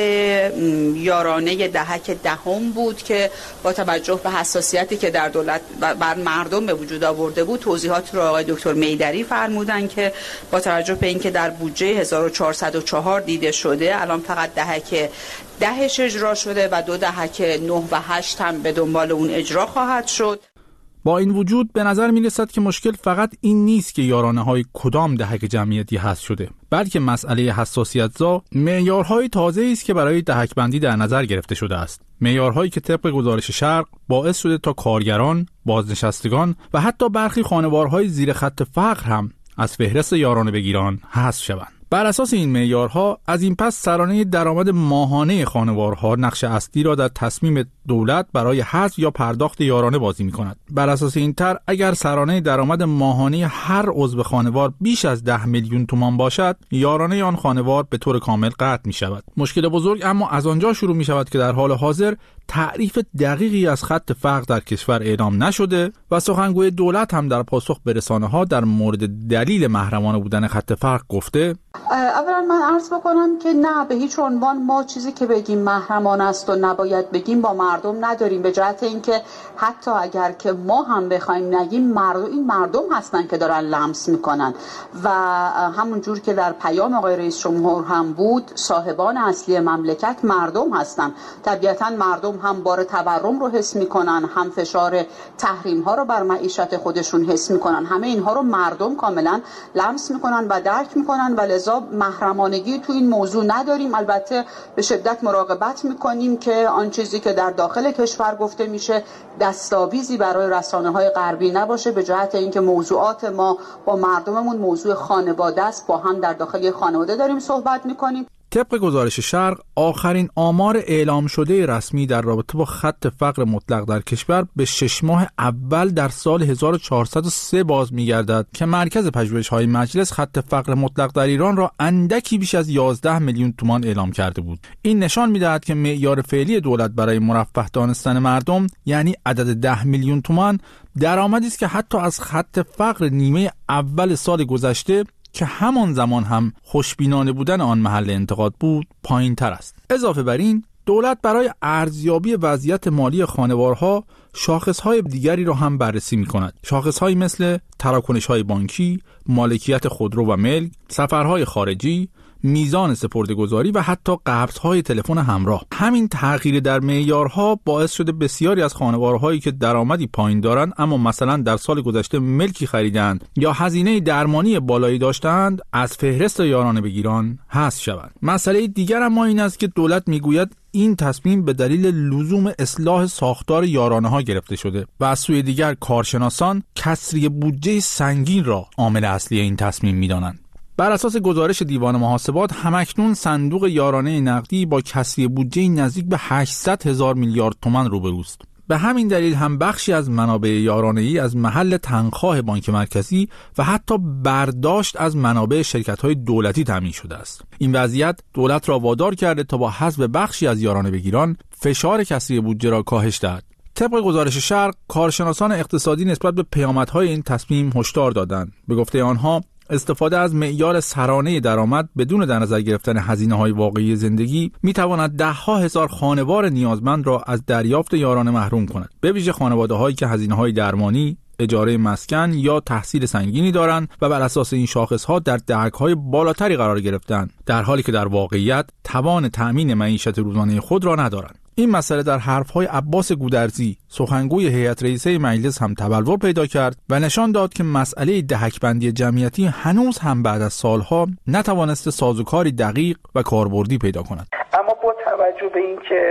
یارانه دهک دهم بود که با توجه به حساسیتی که در دولت بر مردم به وجود آورده بود توضیحات رو آقای دکتر میدری فرمودن که با توجه به اینکه در بودجه هزار و چهارصد و چهار دیده شده الان فقط دهک دهش اجرا شده و دو دهک نه و هشت هم به دنبال اون اجرا خواهد شد. با این وجود به نظر می رسد که مشکل فقط این نیست که یارانه های کدام دهک جمعیتی حذف شده، بلکه مسئله حساسیت زا معیارهای تازه است که برای دهک بندی در نظر گرفته شده است. معیارهایی که طبق گزارش شرق باعث شده تا کارگران، بازنشستگان و حتی برخی خانوارهای زیر خط فقر هم از فهرست یارانه بگیران حذف شوند. بر اساس این معیارها از این پس سرانه درآمد ماهانه خانوارها نقش اصلی را در تصمیم دولت برای حذف یا پرداخت یارانه بازی می‌کند. بر اساس این طرح اگر سرانه درآمد ماهانه هر عضو خانوار بیش از ده میلیون تومان باشد، یارانه آن خانوار به طور کامل قطع می‌شود. مشکل بزرگ اما از آنجا شروع می‌شود که در حال حاضر تعریف دقیقی از خط فقر در کشور اعلام نشده و سخنگوی دولت هم در پاسخ به رسانه‌ها در مورد دلیل محرمانه بودن خط فقر گفته: اولا من عرض بکنم که نه، به هیچ عنوان ما چیزی که بگیم محرمانه است و نباید بگیم با مردم نداریم، به جهت اینکه حتی اگر که ما هم بخوایم نگیم مردم این مردم هستن که دارن لمس میکنن و همون جور که در پیام آقای رئیس جمهور هم بود صاحبان اصلی مملکت مردم هستن. طبیعتا مردم هم بار تورم رو حس میکنن، هم فشار تحریم ها رو بر معیشت خودشون حس میکنن، همه اینها رو مردم کاملا لمس میکنن و درک میکنن و لذا محرمانگی تو این موضوع نداریم. البته به شدت مراقبت میکنیم که آن چیزی که در داخل کشور گفته میشه دستاویزی برای رسانه‌های غربی نباشه، به جهت اینکه موضوعات ما با مردممون موضوع خانواده است، با هم در داخل خانواده داریم صحبت میکنیم. طبق گزارش شرق آخرین آمار اعلام شده رسمی در رابطه با خط فقر مطلق در کشور به شش ماه اول در سال هزار و چهارصد و سه باز می‌گردد که مرکز پژوهش‌های مجلس خط فقر مطلق در ایران را اندکی بیش از یازده میلیون تومان اعلام کرده بود. این نشان می‌دهد که معیار فعلی دولت برای مرفه دانستن مردم یعنی عدد ده میلیون تومان درآمدی است که حتی از خط فقر نیمه اول سال گذشته که همان زمان هم خوشبینانه بودن آن محل انتقاد بود پایین تر است. اضافه بر این دولت برای ارزیابی وضعیت مالی خانوارها شاخصهای دیگری را هم بررسی می کند. شاخصهایی مثل تراکنش‌های بانکی، مالکیت خودرو و ملک، سفرهای خارجی، میزان سپرده‌گذاری و حتی قبض‌های تلفن همراه. همین تغییر در معیارها باعث شده بسیاری از خانوارهایی که درآمدی پایین دارند اما مثلا در سال گذشته ملکی خریدند یا هزینه درمانی بالایی داشتند از فهرست یارانه بگیران حذف شوند. مسئله دیگر اما این است که دولت میگوید این تصمیم به دلیل لزوم اصلاح ساختار یارانه‌ها گرفته شده و از سوی دیگر کارشناسان کسری بودجه سنگین را عامل اصلی این تصمیم می‌دانند. بر اساس گزارش دیوان محاسبات همکنون صندوق یارانه نقدی با کسری بودجه نزدیک به هشتصد هزار میلیارد تومان روبروست. به همین دلیل هم بخشی از منابع یارانه‌ای از محل تنخواه بانک مرکزی و حتی برداشت از منابع شرکت‌های دولتی تامین شده است. این وضعیت دولت را وادار کرده تا با حذف بخشی از یارانه بگیران فشار کسری بودجه را کاهش دهد. طبق گزارش شرق کارشناسان اقتصادی نسبت به پیامدهای این تصمیم هشدار دادند. به گفته آنها استفاده از معیار سرانه درآمد بدون در نظر گرفتن هزینه‌های واقعی زندگی می‌تواند ده‌ها هزار خانوار نیازمند را از دریافت یارانه محروم کند، به ویژه خانواده‌هایی که هزینه‌های درمانی، اجاره مسکن یا تحصیل سنگینی دارند و بر اساس این شاخص‌ها در دهک‌های بالاتری قرار گرفتند، در حالی که در واقعیت توان تأمین معیشت روزانه خود را ندارند. این مسئله در حرف‌های عباس گودرزی سخنگوی هیئت رئیسه مجلس هم تبلور پیدا کرد و نشان داد که مسئله دهک‌بندی جمعیتی هنوز هم بعد از سالها نتوانسته سازوکاری دقیق و کاربردی پیدا کند. اما با توجه به اینکه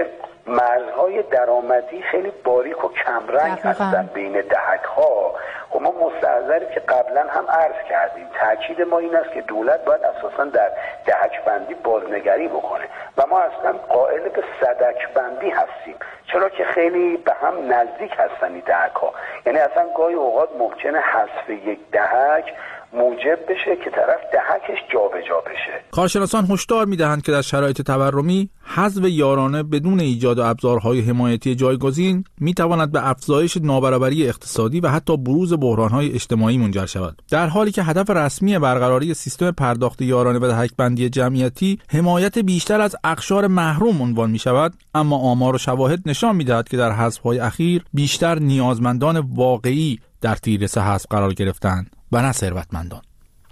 مرزهای درآمدی خیلی باریک و کمرنگ هستن بین دهک‌ها. و ما مستحضریم که قبلا هم عرض کردیم تاکید ما این است که دولت باید اساسا در دهک بندی بازنگری بکنه و ما اصلا قائل به صدک بندی هستیم، چرا که خیلی به هم نزدیک هستن این دهک‌ها. یعنی اصلا گاهی اوقات ممکنه حذف یک دهک موجب بشه که طرف دهکش جابجا بشه. کارشناسان هشدار می‌دهند که در شرایط تورمی حذف یارانه بدون ایجاد ابزارهای حمایتی جایگزین می‌تواند به افزایش نابرابری اقتصادی و حتی بروز بحران‌های اجتماعی منجر شود. در حالی که هدف رسمی برقراری سیستم پرداخت یارانه و دهک‌بندی جمعیتی حمایت بیشتر از اقشار محروم عنوان می‌شود، اما آمار و شواهد نشان می‌دهد که در حذف‌های اخیر بیشتر نیازمندان واقعی در تیررس حذف قرار گرفتند و نه ثروتمندان.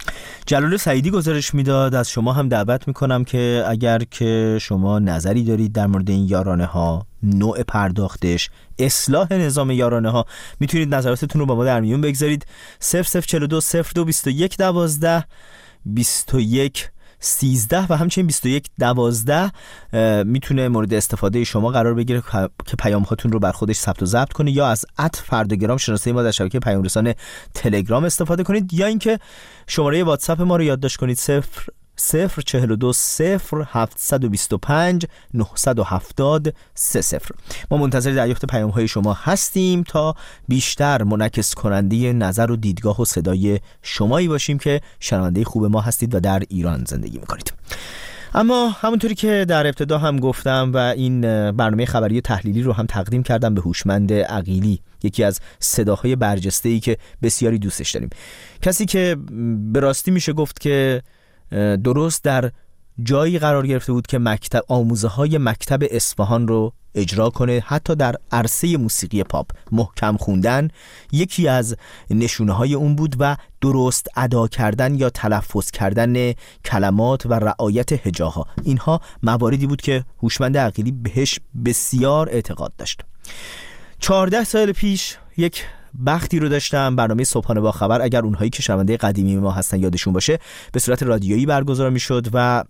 جلال سعیدی گزارش میداد. از شما هم دعوت میکنم که اگر که شما نظری دارید در مورد این یارانه ها، نوع پرداختش، اصلاح نظام یارانه ها، میتونید نظراتتون رو با ما در میون بگذارید. صفر صفر چهل و دو صفر دو بیست و یک دوازده بیست و یک سیزده و همچنین بیست و یک دوازده میتونه مورد استفاده شما قرار بگیره که پیام هاتون رو بر خودش ثبت و ضبط کنید، یا از ات فردگرام شناسه ما در شبکه پیام رسان تلگرام استفاده کنید، یا اینکه شماره واتساپ ما رو یادداشت کنید صفر صفر چهل و دو صفر هفتصد و بیست و پنج نهصد و هفتاد سه صفر. ما منتظر دریافت پیام های شما هستیم تا بیشتر منعکس کننده نظر و دیدگاه و صدای شمایی باشیم که شنونده خوب ما هستید و در ایران زندگی میکنید. اما همونطوری که در ابتدا هم گفتم و این برنامه خبری تحلیلی رو هم تقدیم کردم به هوشمند عقیلی، یکی از صداهای برجسته‌ای که بسیاری دوستش داریم، کسی که به راستی میشه گفت که درست در جایی قرار گرفته بود که مکتب آموزه های مکتب اصفهان رو اجرا کنه. حتی در عرصه موسیقی پاپ محکم خوندن یکی از نشونه های اون بود و درست ادا کردن یا تلفظ کردن کلمات و رعایت هجاها، اینها مواردی بود که هوشمند عقیلی بهش بسیار اعتقاد داشت. چهارده سال پیش یک بختی رو داشتم، برنامه صبحانه با خبر، اگر اونهایی که شنونده قدیمی ما هستن یادشون باشه، به صورت رادیویی برگزار میشد و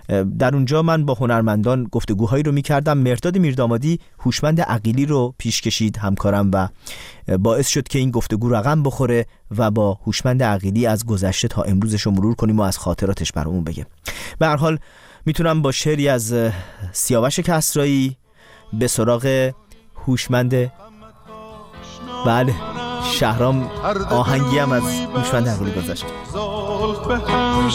در اونجا من با هنرمندان گفتگوهایی رو میکردم. مرداد میردامادی هوشمند عقیلی رو پیش کشید، همکارم، و باعث شد که این گفتگو رقم بخوره و با هوشمند عقیلی از گذشته تا امروزش رو مرور کنیم و از خاطراتش برامون بگه. به هر حال میتونم با شعری از سیاوش کسرایی به سراغ هوشمند، بله، شهرام، آهنگی هم از هوشمند عقیلی گذاشت. زلف به هم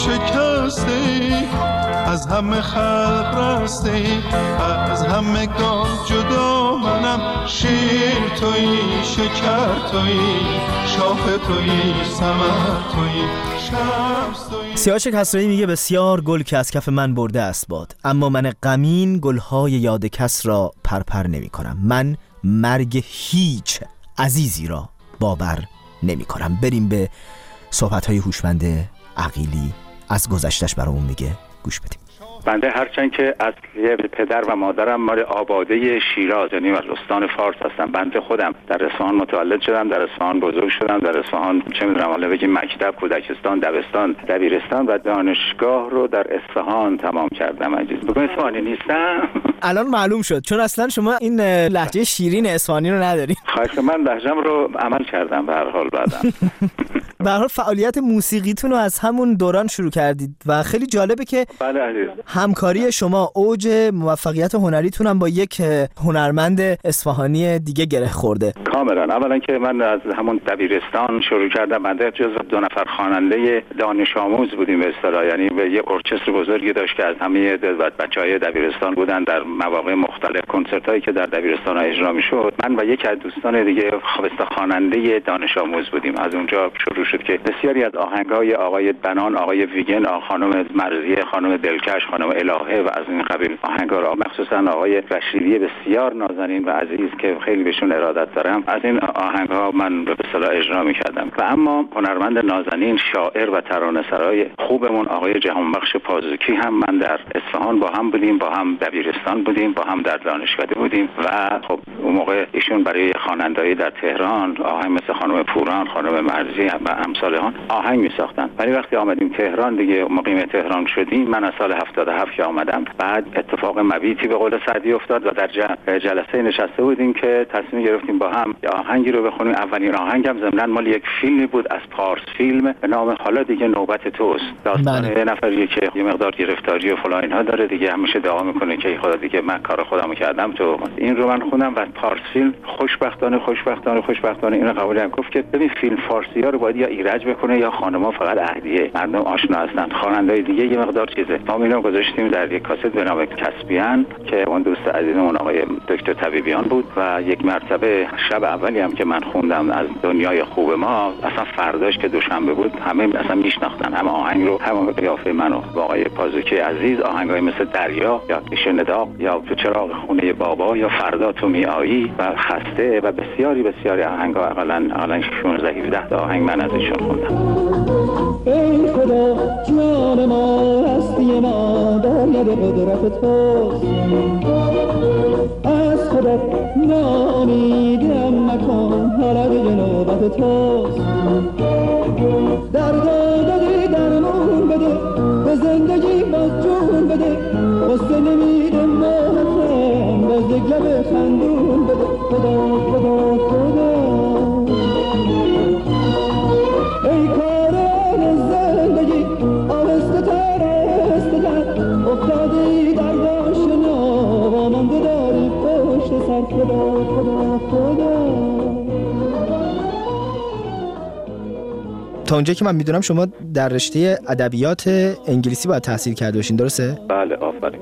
شکسته، از همه خلق رسته، از همه گان جدا منم، شیر تویی، شکر تویی، شاه تویی، ثمر تویی، شمس تویی. سیاوش کسرایی میگه بسیار گل که از کف من برده است باد، اما من غمین گلهای یاد کس را پرپر نمی کنم. من مرگ هیچ عزیزی را باور نمی کنم. بریم به صحبت‌های هوشمند عقیلی، از گذشتش برامون میگه، گوش بدیم. بنده هرچند که اصلی پدر و مادرم مال آباده شیراز، یعنی از استان فارس هستم، بنده خودم در اصفهان متولد شدم، در اصفهان بزرگ شدم، در اصفهان چه می‌دونم حالا بگیم مکتب، کودکستان، دبستان، دبیرستان و دانشگاه رو در اصفهان تمام کردم. عزیز بگم اصفهانی نیستم. الان معلوم شد، چون اصلا شما این لهجه شیرین اصفهانی رو ندارید. خواهش من لهجه‌م رو عمل کردم به هر حال. بعدم به هر حال فعالیت موسیقیتون رو از همون دوران شروع کردید و خیلی جالبه که بله عزیز، همکاری شما، اوج موفقیت هنریتون هم با یک هنرمند اصفهانی دیگه گره خورده. کاملا. اولا که من از همون دبیرستان شروع کردم. بنده جزو دو نفر خواننده دانش آموز بودیم به اصطلاح، یعنی یه ارکستر بزرگی داشت که از همه بچهای دبیرستان بودن. در مواقع مختلف کنسرتایی که در دبیرستان اجرا میشد، من و یک از دوستان دیگه خواسته خواننده دانش آموز بودیم. از اونجا شروع شد که بسیاری از آهنگای آقای بنان، آقای ویگن، خانم مرضیه، خانم دلکش، خانم الهه و از این قبیل آهنگارا، مخصوصا آقای رشیدی بسیار نازنین و عزیز که خیلی بهشون ارادت دارم، از این آهنگها من به اصطلاح اجرا می‌کردم. و اما هنرمند نازنین، شاعر و ترانه‌سرای خوبمون آقای جهانبخش پازوکی هم من در اصفهان با هم بودیم، با هم دبیرستان بودیم، با هم در دانشکده بودیم و خب اون موقع ایشون برای خوانندگی در تهران آهنگ مثل خانم پوران، خانم مرضی و همسالهان آهنگ می‌ساختن. ولی وقتی آمدیم تهران دیگه مقیم تهران شدیم، من از سال هفتاد و هفت که آمدم، بعد اتفاق مبیتی به قول سعدی افتاد و در جلسه نشسته بودیم که تصمیم گرفتیم با هم آهنگی رو بخونیم. اولین آهنگم ضمن مال یک فیلمی بود از پارس فیلم به نام حالا دیگه نوبت توست. داستان یه نفریه که یه مقدار گرفتاری و فلان اینها داره دیگه، همیشه دعا میکنه که خدا دیگه من کار خودمو کردم تو. این رو من خوندم و پارس فیلم خوشبختانه خوشبختانه خوشبختانه اینو قبول کردم. گفت که ببین فیلم فارسی‌ها رو باید یا ایرج بکنه یا خانم‌ها فقط اهدیه، مردم آشنا هستن، خواننده‌های دیگه یه مقدار چیزه. ما اینو گذاشتیم در یک کاست به نام کسبیان که اون دوست عزیزمون آقای دکتر طبیبیان بود و یک مرتبه شب اولی هم که من خوندم از دنیای خوب ما، اصلا فرداش که دوشنبه بود همه اصلا میشناختن، همه آهنگ رو، همه قیافه منو با آقای پازوکی عزیز، آهنگای مثل دریا یا شنداق یا تو چراغ خونه بابا یا فردا تو میایی و خسته و بسیاری بسیاری آهنگا، اقلا اقلا شانزده هفده تا آهنگ من ازشون خوندم. ای خدا جان ما هستی ما در ید قدرت توست، از خودت نامیدم مکن حالا دیگه نوبت توست، در دادی درمون بده به زندگی باز جون بده، قصه نمیده مهرم باز یک لب خندون بده، خدا خدا خدا ای کاران زندگی آهسته تر آهسته تر افتادی در داشنا وامانده داری پشت سر، خدا خدا خدا. تا اونجایی که من میدونم شما در رشته ادبیات انگلیسی باید تحصیل کرده باشین، درسته؟ بله آفرین.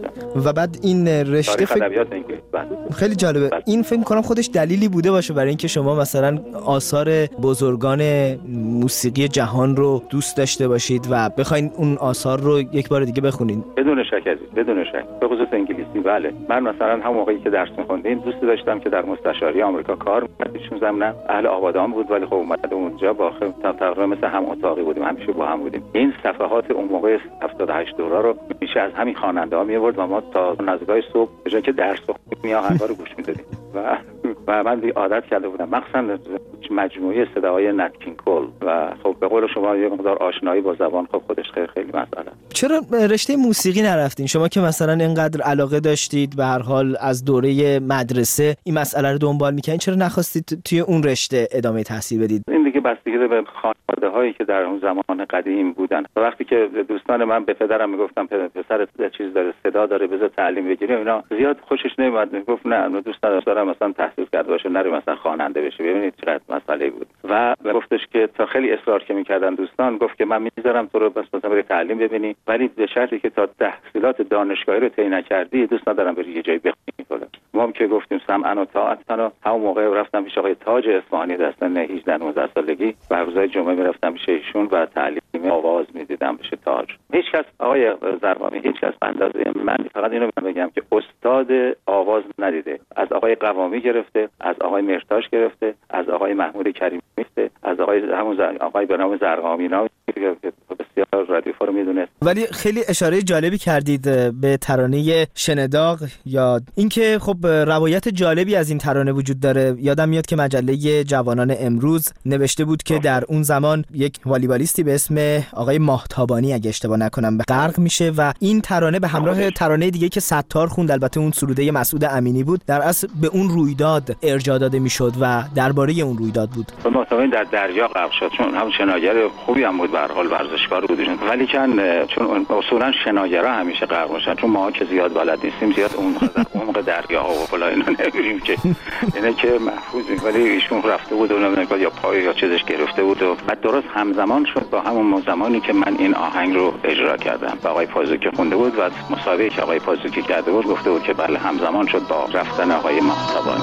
و بعد این رشته فکر ادبیات انگلیسی بله. خیلی جالبه. بله. این فکر کنم خودش دلیلی بوده باشه برای اینکه شما مثلا آثار بزرگان موسیقی جهان رو دوست داشته باشید و بخواید اون آثار رو یک بار دیگه بخونید. بدون شک عزیز، بدون شک. به خصوص انگلیسی. بله. من مثلا هم موقعی که درس می‌خوندیم دوست داشتم که در مستشاری آمریکا کار می‌کردم. ایشون ضمن اهل آبادان بود ولی خب اومد اونجا با تقریبا مثل هم اتاقی بودیم، همیشه با هم بودیم. این صفحات اون موقع هفتاد و هشت دوره رو میشه از همین خواننده‌ها می‌آورد و ما تا نزدیکای صبح به جای که درس بخونیم آهنگا رو گوش می‌دادیم و و من بی عادت کرده بودم، مخصوصا مجموعه صداهای نت کینگ کول و خب به قول شما یه مقدار آشنایی با زبان خب خودش خیلی خیلی مسئله. چرا رشته موسیقی نرفتین؟ شما که مثلا اینقدر علاقه داشتید به هر حال از دوره مدرسه این مسئله رو دنبال می‌کنید، چرا نخواستید توی اون رشته ادامه تحصیل بدید؟ این دیگه بستگی داره به خانواده‌هایی که در اون زمان قدیم بودن. وقتی که دوستان من به پدرم میگفتم پسر چیز داره، صدا داره، بذار تعلیم بگیره، اینا زیاد خوشش نمیاد، میگفت نه دوست ندارم مثلا تحصیل کرده باشه، نری مثلا خواننده بشه. ببینید چقدر مسئله بود و گفتش که تا خیلی اصرار که میکردن دوستان، گفت که من میذارم تو رو بس مثلا بری تعلیم ببینی، ولی به شرطی که تا تحصیلات دانشگاهی رو طی نکردی دوست ندارم بری یه جایی بخونی. ما هم که گفتیم سمعا و طاعتا، همون موقع رفتم پیش آقای تاج اصفهانی در سن هجده نوزده سالگی و روزهای جمعه میرفتم پیش ایشون و تعلیم آواز میدیدم پیش تاج. هیچ کس آقای زرقامی هیچ کس اندازه من فقط اینو بگم که استاد آواز ندیده، از آقای قوامی گرفته، از آقای مرتاش گرفته، از آقای محمود کریمی گرفته، از آقای همون زر... آقای به نام زرقامی نام که بسیار رادیو فورو میدونه. ولی خیلی اشاره جالبی کردید به ترانه شنداق، یا اینکه خب روایت جالبی از این ترانه وجود داره. یادم میاد که مجله جوانان امروز نوشته بود که در اون زمان یک والیبالیستی به اسم آقای ماهتابانی اگه اشتباه نکنم به غرق میشه و این ترانه به همراه ترانه دیگه که ستار خوند، البته اون سروده مسعود امینی بود، در اصل به اون رویداد ارجاع داده میشد و درباره اون رویداد بود. ماهتابانی در دریا غرق شد، چون هم شناگر خوبی هم بود، به هر حال ورزشکار بود، ولی کن چون اصولا شناگرا همیشه غرق میشن، چون ما که زیاد بلد نیستیم، زیاد اون عمق دریا و فلا اینا نمیریم که اینه که محفوظیم، ولی ایشون رفته بود و نمیدونم یا پای یا چیزش گرفته بود و بعد درست همزمان شد با همون زمانی که من این آهنگ رو اجرا کردم. آقای پازوکی خونده بود و مصاحبه‌ای که آقای پازوکی کرده بود گفته بود که بله همزمان شد با رفتن آقای ماهتابانی.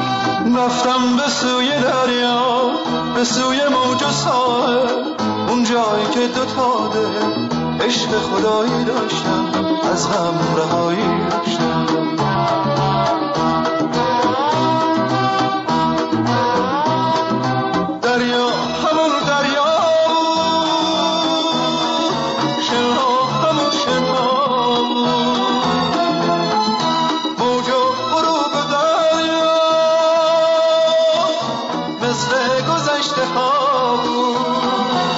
رفتم به سوی دریا، به سوی موج و ساحل، اون جایی که دو تا دل عشق خدایی داشتم، از غم رهایی داشتم. دریا همون دریا بود، شنها همون شنها بود، موج و غروب دریا مثل گذشته ها بود.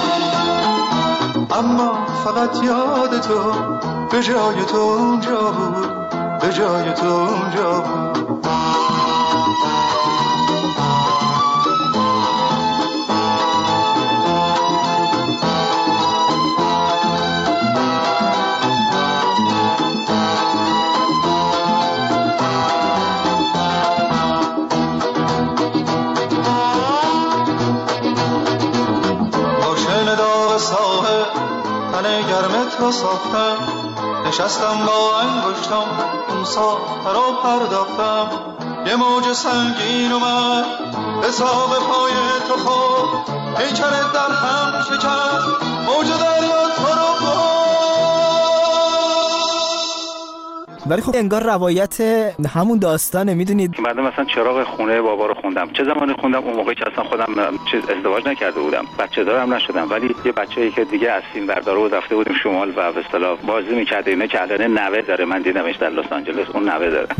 اما فقط یاد تو به جای تو اونجا بود، به جای تو اونجا بود. گرمت رو ساختم، نشستم با انگشتم اون ساخته رو پرداختم. یه موج سنگین اومد به ساق پای تو خورد، پیکرت در هم شکست، موج دریا تو رو برد. ولی خب انگار روایت همون داستانه. میدونید که بعد مثلا چراغ خونه بابا رو خوندم، چه زمانی خوندم؟ اون موقع که اصلا خودم چیز ازدواج نکرده بودم، بچه دارم نشدم، ولی یه بچه‌ای که دیگه از فیلم برداره و رفته بودیم شمال و به اصطلاح بازی می‌کرد، اینه که الان نوه داره، من دیدمش در لس آنجلس، اون نوه داره.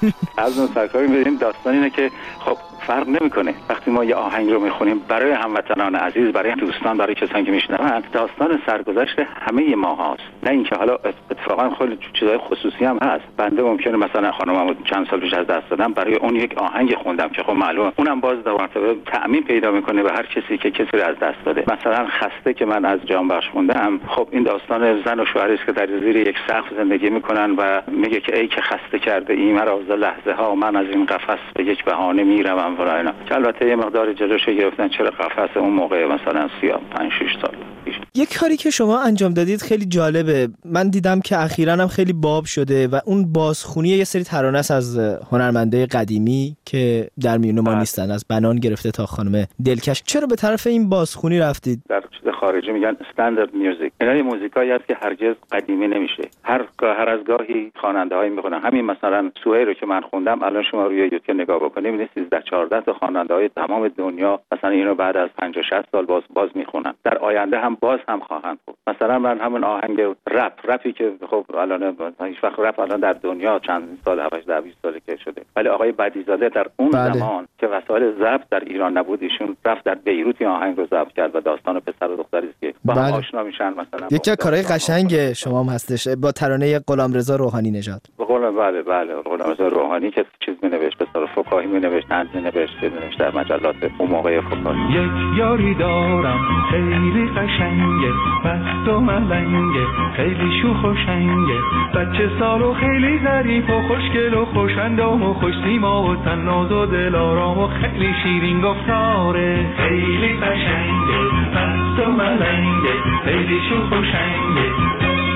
از اون سرکاری می‌بینیم داستان اینه که خب فرق نمی‌کنه وقتی ما یه آهنگ رو می‌خونیم برای هموطنان عزیز، برای دوستان، برای کسانی که می‌شنون، داستان سرگذشت همه ما هاست، نه اینکه حالا اتفاقا خیلی چیزای خصوصی هم هست. بنده ممکنه مثلا خانمم چند سال پیش از دست دادم، برای اون یک آهنگ خوندم که خب معلومه اونم باز در مرتبه تأمین پیدا میکنه به هر کسی که کسی رو از دست داده. مثلا خسته که من از جانبخش خوندم، خب این داستان زن و شوهری است که در زیر یک سقف زندگی میکنن و میگه که ای که خسته کرده ای مرا ز لحظه ها، من از این قفس به یک بهانه میروم و اینا. که البته یه مقدار جلوش گرفتن، چرا قفس اون موقع مثلا سی و پنج شش سال پیش. یک کاری که شما انجام دادید خیلی جالبه، من دیدم که اخیراً هم خیلی باب شده و اون بازخونی یه سری ترانه است از هنرمنده قدیمی که در میون ما نیستن، از بنان گرفته تا خانم دلکش. چرا به طرف این بازخونی رفتید؟ در چیز خارجی میگن استاندارد میوزیک. اینا یه موزیکایی است که هرگز قدیمی نمیشه، هر هر از گاهی خواننده‌هایی میخونن. همین مثلا سوهی رو که من خوندم، الان شما روی یوتیوب نگاه بکنید میبینید سیزده چهارده تا خواننده‌های تمام دنیا مثلا اینو بعد از پنجاه شصت سال باز باز میخونن. در آینده هم باز هم خواهند خوند. مثلا من همون آهنگ رپ رپی که خب الان هیچ وقت رپ الان در دنیا چند سال هفده بیست ساله که شده، ولی آقای بدیزاده در اون بله. زمان که وسایل ضبط در ایران نبود، ایشون رفت در بیروت آهنگ رو ضبط کرد و داستان پسر و دختری است که با بله. هم آشنا میشن. مثلا یکی از کارهای قشنگ شما هم هستش با ترانه غلامرضا روحانی نژاد. بقول بله بله غلامرضا روحانی که چیز می‌نوشت، به طرف فکاهی می‌نوشت، نظم می‌نوشت، می‌نوشت در مجلات اون موقع فکاهی. یک یاری دارم خیلی قشنگه، مست و ملنگه، خیلی شوخ و شنگه، بچه سال و خیلی ظریف و خوشگل و خوش‌اندام و خوش سیما و تناز و دلارام و خیلی شیرین گفتاره، خیلی قشنگه، مست و ملنگه، خیلی شوخ و شنگه.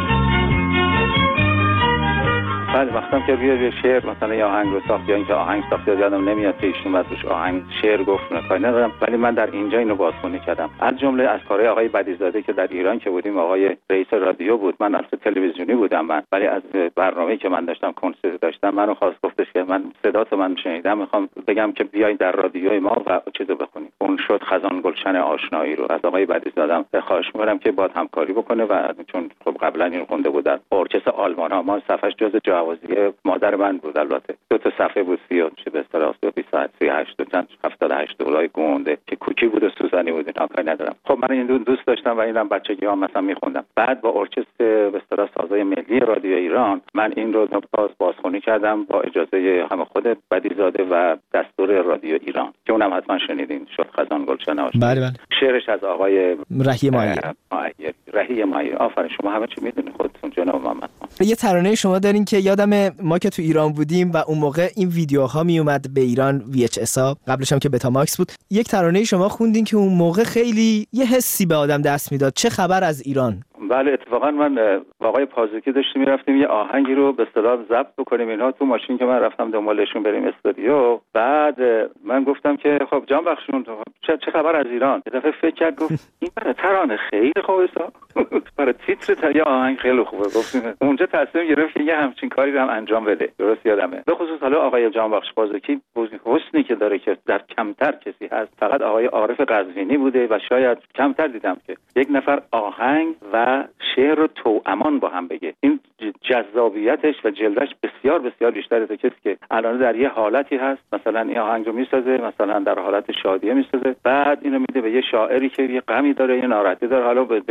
بعد وقتم که روی شعر مثلا یا آهنگ رو ساخت یا اینکه آهنگ ساخت یادم نمیاد که ایشون واسش آهنگ شعر گفت، کاری ندارم، ولی من در اینجا اینو بازخوانی کردم. از جمله از کارهای آقای بدیزاده که در ایران که بودیم، آقای رئیس رادیو بود، من اصلا تلویزیونی بودم من، ولی از برنامه‌ای که من داشتم کنسرت داشتم، منو خواست گفتش که من صداتو من شنیدم، میخوام بگم که بیاید در رادیوی ما و چیزو بخونید. اون شد خزان گلشن آشنایی رو. از آقای بدیزاده خواهش می‌کنم که باید همکاری بکنه و چون خب قبلا این خونده بود در ارکستر آلمان ها، ما صفحش جز جوازیه مادر من بود. البته دو تا صفحه بود، سی و چه به اصطلاح بیست ساعت سی و هشت تا هفتاد و هشت دلار گونده که کوکی بود و سوزنی بود. اینا کاری ندارم. خب من این دو دوست داشتم و اینم بچگی ها مثلا میخوندم. بعد با ارکستر به اصطلاح سازای ملی رادیو ایران من این رو باز بازخوانی کردم با اجازه هم خود بدیزاده و دستور رادیو ایران که اونم حتما شنیدین، شد خزان گلشن آشنایی. بله بله. شعرش از آقای رهی مایر. رهی مایر. آفرین، شما همه چی میدونید خودتون جناب محمد. یه ترانه شما دارین که یادم ما که تو ایران بودیم و اون موقع این ویدیوها می اومد به ایران، وی اچ اس ها، قبلش هم که بتا ماکس بود. یک ترانه شما خوندین که اون موقع خیلی یه حسی به آدم دست میداد. چه خبر از ایران؟ بله اتفاقا من با آقای پازوکی داشتیم میرفتیم یه آهنگی رو به اصطلاح ضبط بکنیم اینا تو ماشین که من رفتم دنبالشون بریم استودیو. بعد من گفتم که خب جان بخشون چه چه خبر از ایران؟ یه دفعه فکر کرد گفت این برای ترانه خیلی خوبه، برای تیتر تا یه آهنگ خیلی خوبه. گفتیم اونجا تصمیم گرفت که یه همچین کاری رو هم انجام بده. درست یادمه. به خصوص حالا آقای جان بخش پازوکی حسنی که داره که در کمتر کسی هست، فقط آقای عارف قزوینی بوده و شاید کمتر دیدم که یک نفر آهنگ و شعر رو توامان با هم بگه. این جذابیتش و جلوش بسیار بسیار بیشتره تا کسی که الان در یه حالتی هست، مثلا این آهنگ رو میسازه، مثلا در حالت شادیه میسازه، بعد اینو میده به یه شاعری که یه غمی داره، یه ناراحتی داره، حالا بهش دست داره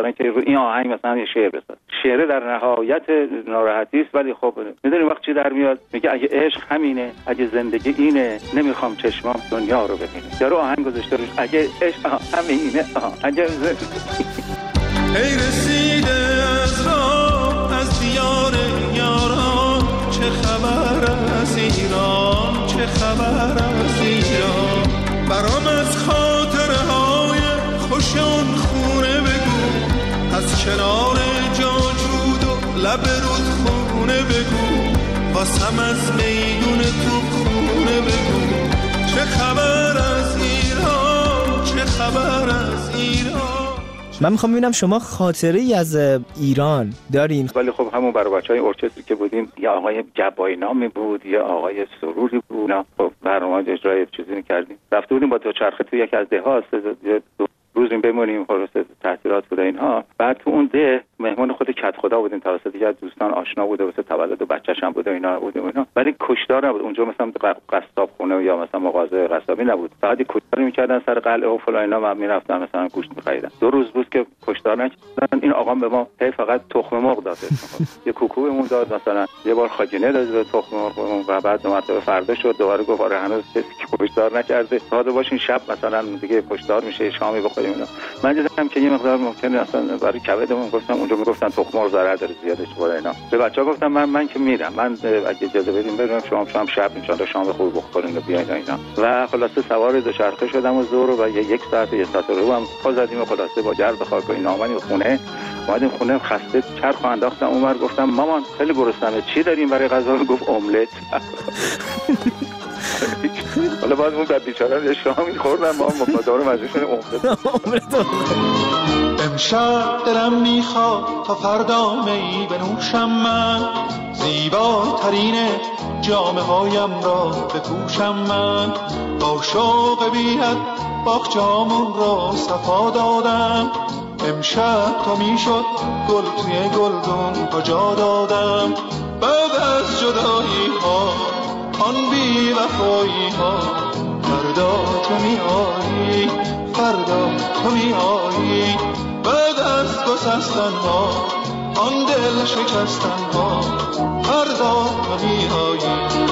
دارن که این آهنگ مثلا یه شعر بساز. شعر در نهایت ناراحتی است، ولی خب میدونی وقت چی در میاد؟ میگه اگه عشق همینه، اگه زندگی اینه، نمیخوام چشمام دنیا رو ببینه. یارو آهنگ گذاشته روش اگه عشق همینه، اگه ای رسیده از راه از دیار یاران، چه خبر از ایران، چه خبر از ایران. برام از خاطره های خوش اون خونه بگو، از کنار جاجود و لب رودخونه بگو، واسم از میدون تو خونه بگو، چه خبر از ایران، چه خبر از ایران. من میخوام ببینم شما خاطره ای از ایران دارین؟ ولی خب همون برای بچهای ارکستری که بودیم، یه آقای جبایی نامی بود، یه آقای سروری بود، خب برنامه اجرای چیزی می‌کردیم. رفته بودیم با دوچرخه تو یکی از ده‌ها، دو روزیم بمونیم، خلاص تعطیلات بود اینها. بعد تو اون ده مهمون خود کت خدا بودیم، توسط یکی از دوستان آشنا بوده، واسه تولد و بچه‌ش هم بوده اینا بود اینا. ولی کشتار نبود اونجا، مثلا قصاب خونه یا مثلا مغازه قصابی نبود، فقط کشتار می‌کردن سر قلعه و فلان اینا. من می‌رفتم مثلا گوشت می‌خریدم. دو روز بود که کشتار نکردن. این آقا به ما هی فقط تخم مرغ داد. یه کوکو بهمون داد، مثلا یه بار خاجینه داد به تخم مرغ و بعد مرتبه فردا شد دوباره گفت آره هنوز کسی کشتار نکرده، داده باشین شب مثلا دیگه کشتار میشه، شامی بخوریم اینا. من دیدم که یه مقدار ممکنه اصلا برای کبدمون، گفتم اونجا میگفتن تخم مرغ ضرر داره زیادش بالا اینا. به بچه‌ها گفتم من من که میرم، من اگه اجازه بدین برم شما شام شب ان شاء الله شام خوب بخورین و بیاین اینا. و خلاصه سوار دوچرخه شدم و زور و یک ساعت یک ساعت رو هم پا زدیم و خلاصه با جرد خاک و اینا اومدیم خونه. اومدیم خونه خسته چرخ انداختم اونور، گفتم مامان خیلی گرسنمه، چی داریم برای غذا؟ گفت املت. حالا بعد اون بیچاره یه شامی خوردم ما با دارو مجبور املت. امشب دلم میخواد تا فردا می بنوشم، من زیباترین جامه هایم را بپوشم، من با شوق بیاد باغچه‌مون را صفا دادم. امشب تا میشد گل توی گلدون تا جا دادم. بعد از جدایی ها آن بی وفایی ها، فردا تو می آیی، فردا تو می آیی. بعد از گسستن ها آن دل شکستن ها، فردا تو می آیی.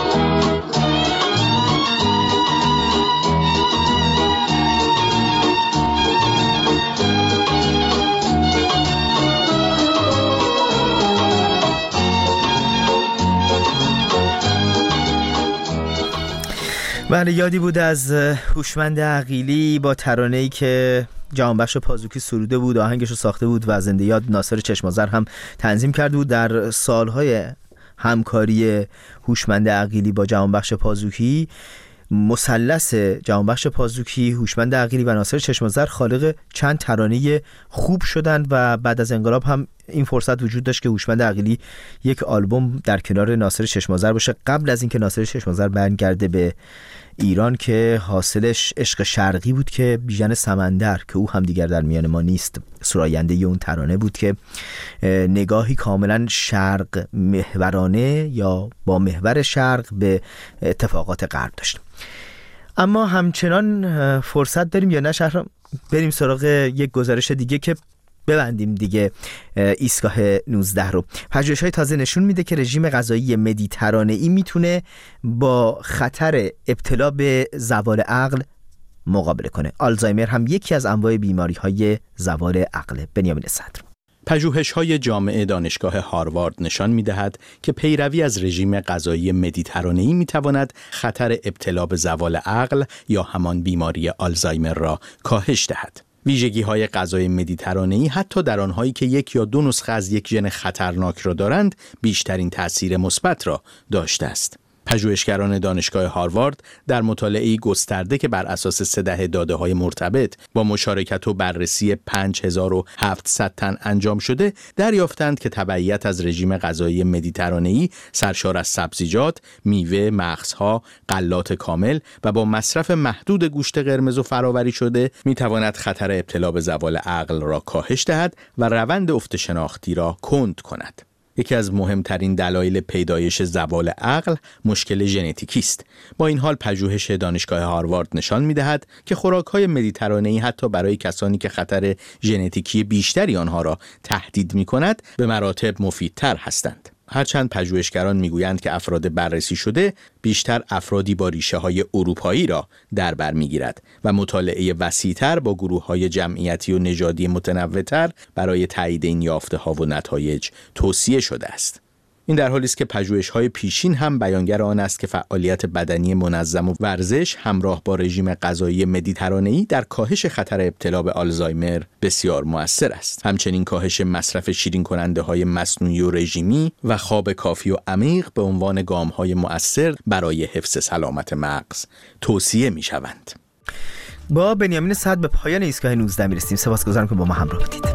بله، یادی بود از هوشمند عقیلی با ترانه‌ای که جهانبخش پازوکی سروده بود، آهنگش رو ساخته بود و زنده یاد ناصر چشم‌آذر هم تنظیم کرده بود. در سالهای همکاری هوشمند عقیلی با جهانبخش پازوکی، مثلث جهانبخش پازوکی، هوشمند عقیلی و ناصر چشم‌آذر خالق چند ترانه خوب شدند و بعد از انقلاب هم این فرصت وجود داشت که هوشمند عقیلی یک آلبوم در کنار ناصر چشم‌آذر باشه، قبل از اینکه ناصر چشم‌آذر برگرده به ایران که حاصلش عشق شرقی بود که بیژن سمندر که او هم دیگر در میان ما نیست سراینده اون ترانه بود که نگاهی کاملا شرق محورانه یا با محور شرق به اتفاقات غرب داشت. اما همچنان فرصت داریم یا نه شهرام بریم سراغ یک گزارش دیگه که ببندیم دیگه ایستگاه نوزده رو. پژوهش‌های تازه نشون میده که رژیم غذایی مدیترانه‌ای میتونه با خطر ابتلا به زوال عقل مقابله کنه. آلزایمر هم یکی از انواع بیماری‌های زوال عقل. بنیامین صدر. پژوهش‌های جامعه دانشگاه هاروارد نشان می‌دهد که پیروی از رژیم غذایی مدیترانه‌ای می‌تواند خطر ابتلا به زوال عقل یا همان بیماری آلزایمر را کاهش دهد. ویژگی‌های غذای مدیترانه‌ای حتی در آنهایی که یک یا دو نسخه از یک ژن خطرناک را دارند بیشترین تأثیر مثبت را داشته است. پژوهشگران دانشگاه هاروارد در مطالعه‌ای گسترده که بر اساس سه دهه داده‌های مرتبط با مشارکت و بررسی پنج هزار و هفتصد تن انجام شده دریافتند که تبعیت از رژیم غذایی مدیترانه‌ای سرشار از سبزیجات، میوه، مغزها، غلات کامل و با مصرف محدود گوشت قرمز و فراوری شده می‌تواند خطر ابتلا به زوال عقل را کاهش دهد و روند افت شناختی را کند کند. یکی از مهمترین دلایل پیدایش زوال عقل مشکل ژنتیکی است. با این حال پژوهش دانشگاه هاروارد نشان می‌دهد که خوراک‌های مدیترانه‌ای حتی برای کسانی که خطر ژنتیکی بیشتری آنها را تهدید می‌کند به مراتب مفیدتر هستند. هرچند پژوهشگران میگویند که افراد بررسی شده بیشتر افرادی با ریشه‌های اروپایی را در بر میگیرد و مطالعه وسیع‌تر با گروه‌های جمعیتی و نژادی متنوع‌تر برای تایید این یافته‌ها و نتایج توصیه شده است. این در حالی است که پژوهش‌های پیشین هم بیانگر آن است که فعالیت بدنی منظم و ورزش همراه با رژیم غذایی مدیترانه‌ای در کاهش خطر ابتلا به آلزایمر بسیار مؤثر است. همچنین کاهش مصرف شیرین کننده‌های مصنوعی و رژیمی و خواب کافی و عمیق به عنوان گام‌های مؤثر برای حفظ سلامت مغز توصیه می‌شوند. با بنیامین صدر به پایان ایستگاه نوزده می‌رسیم. سپاسگزارم که با ما همراه بودید.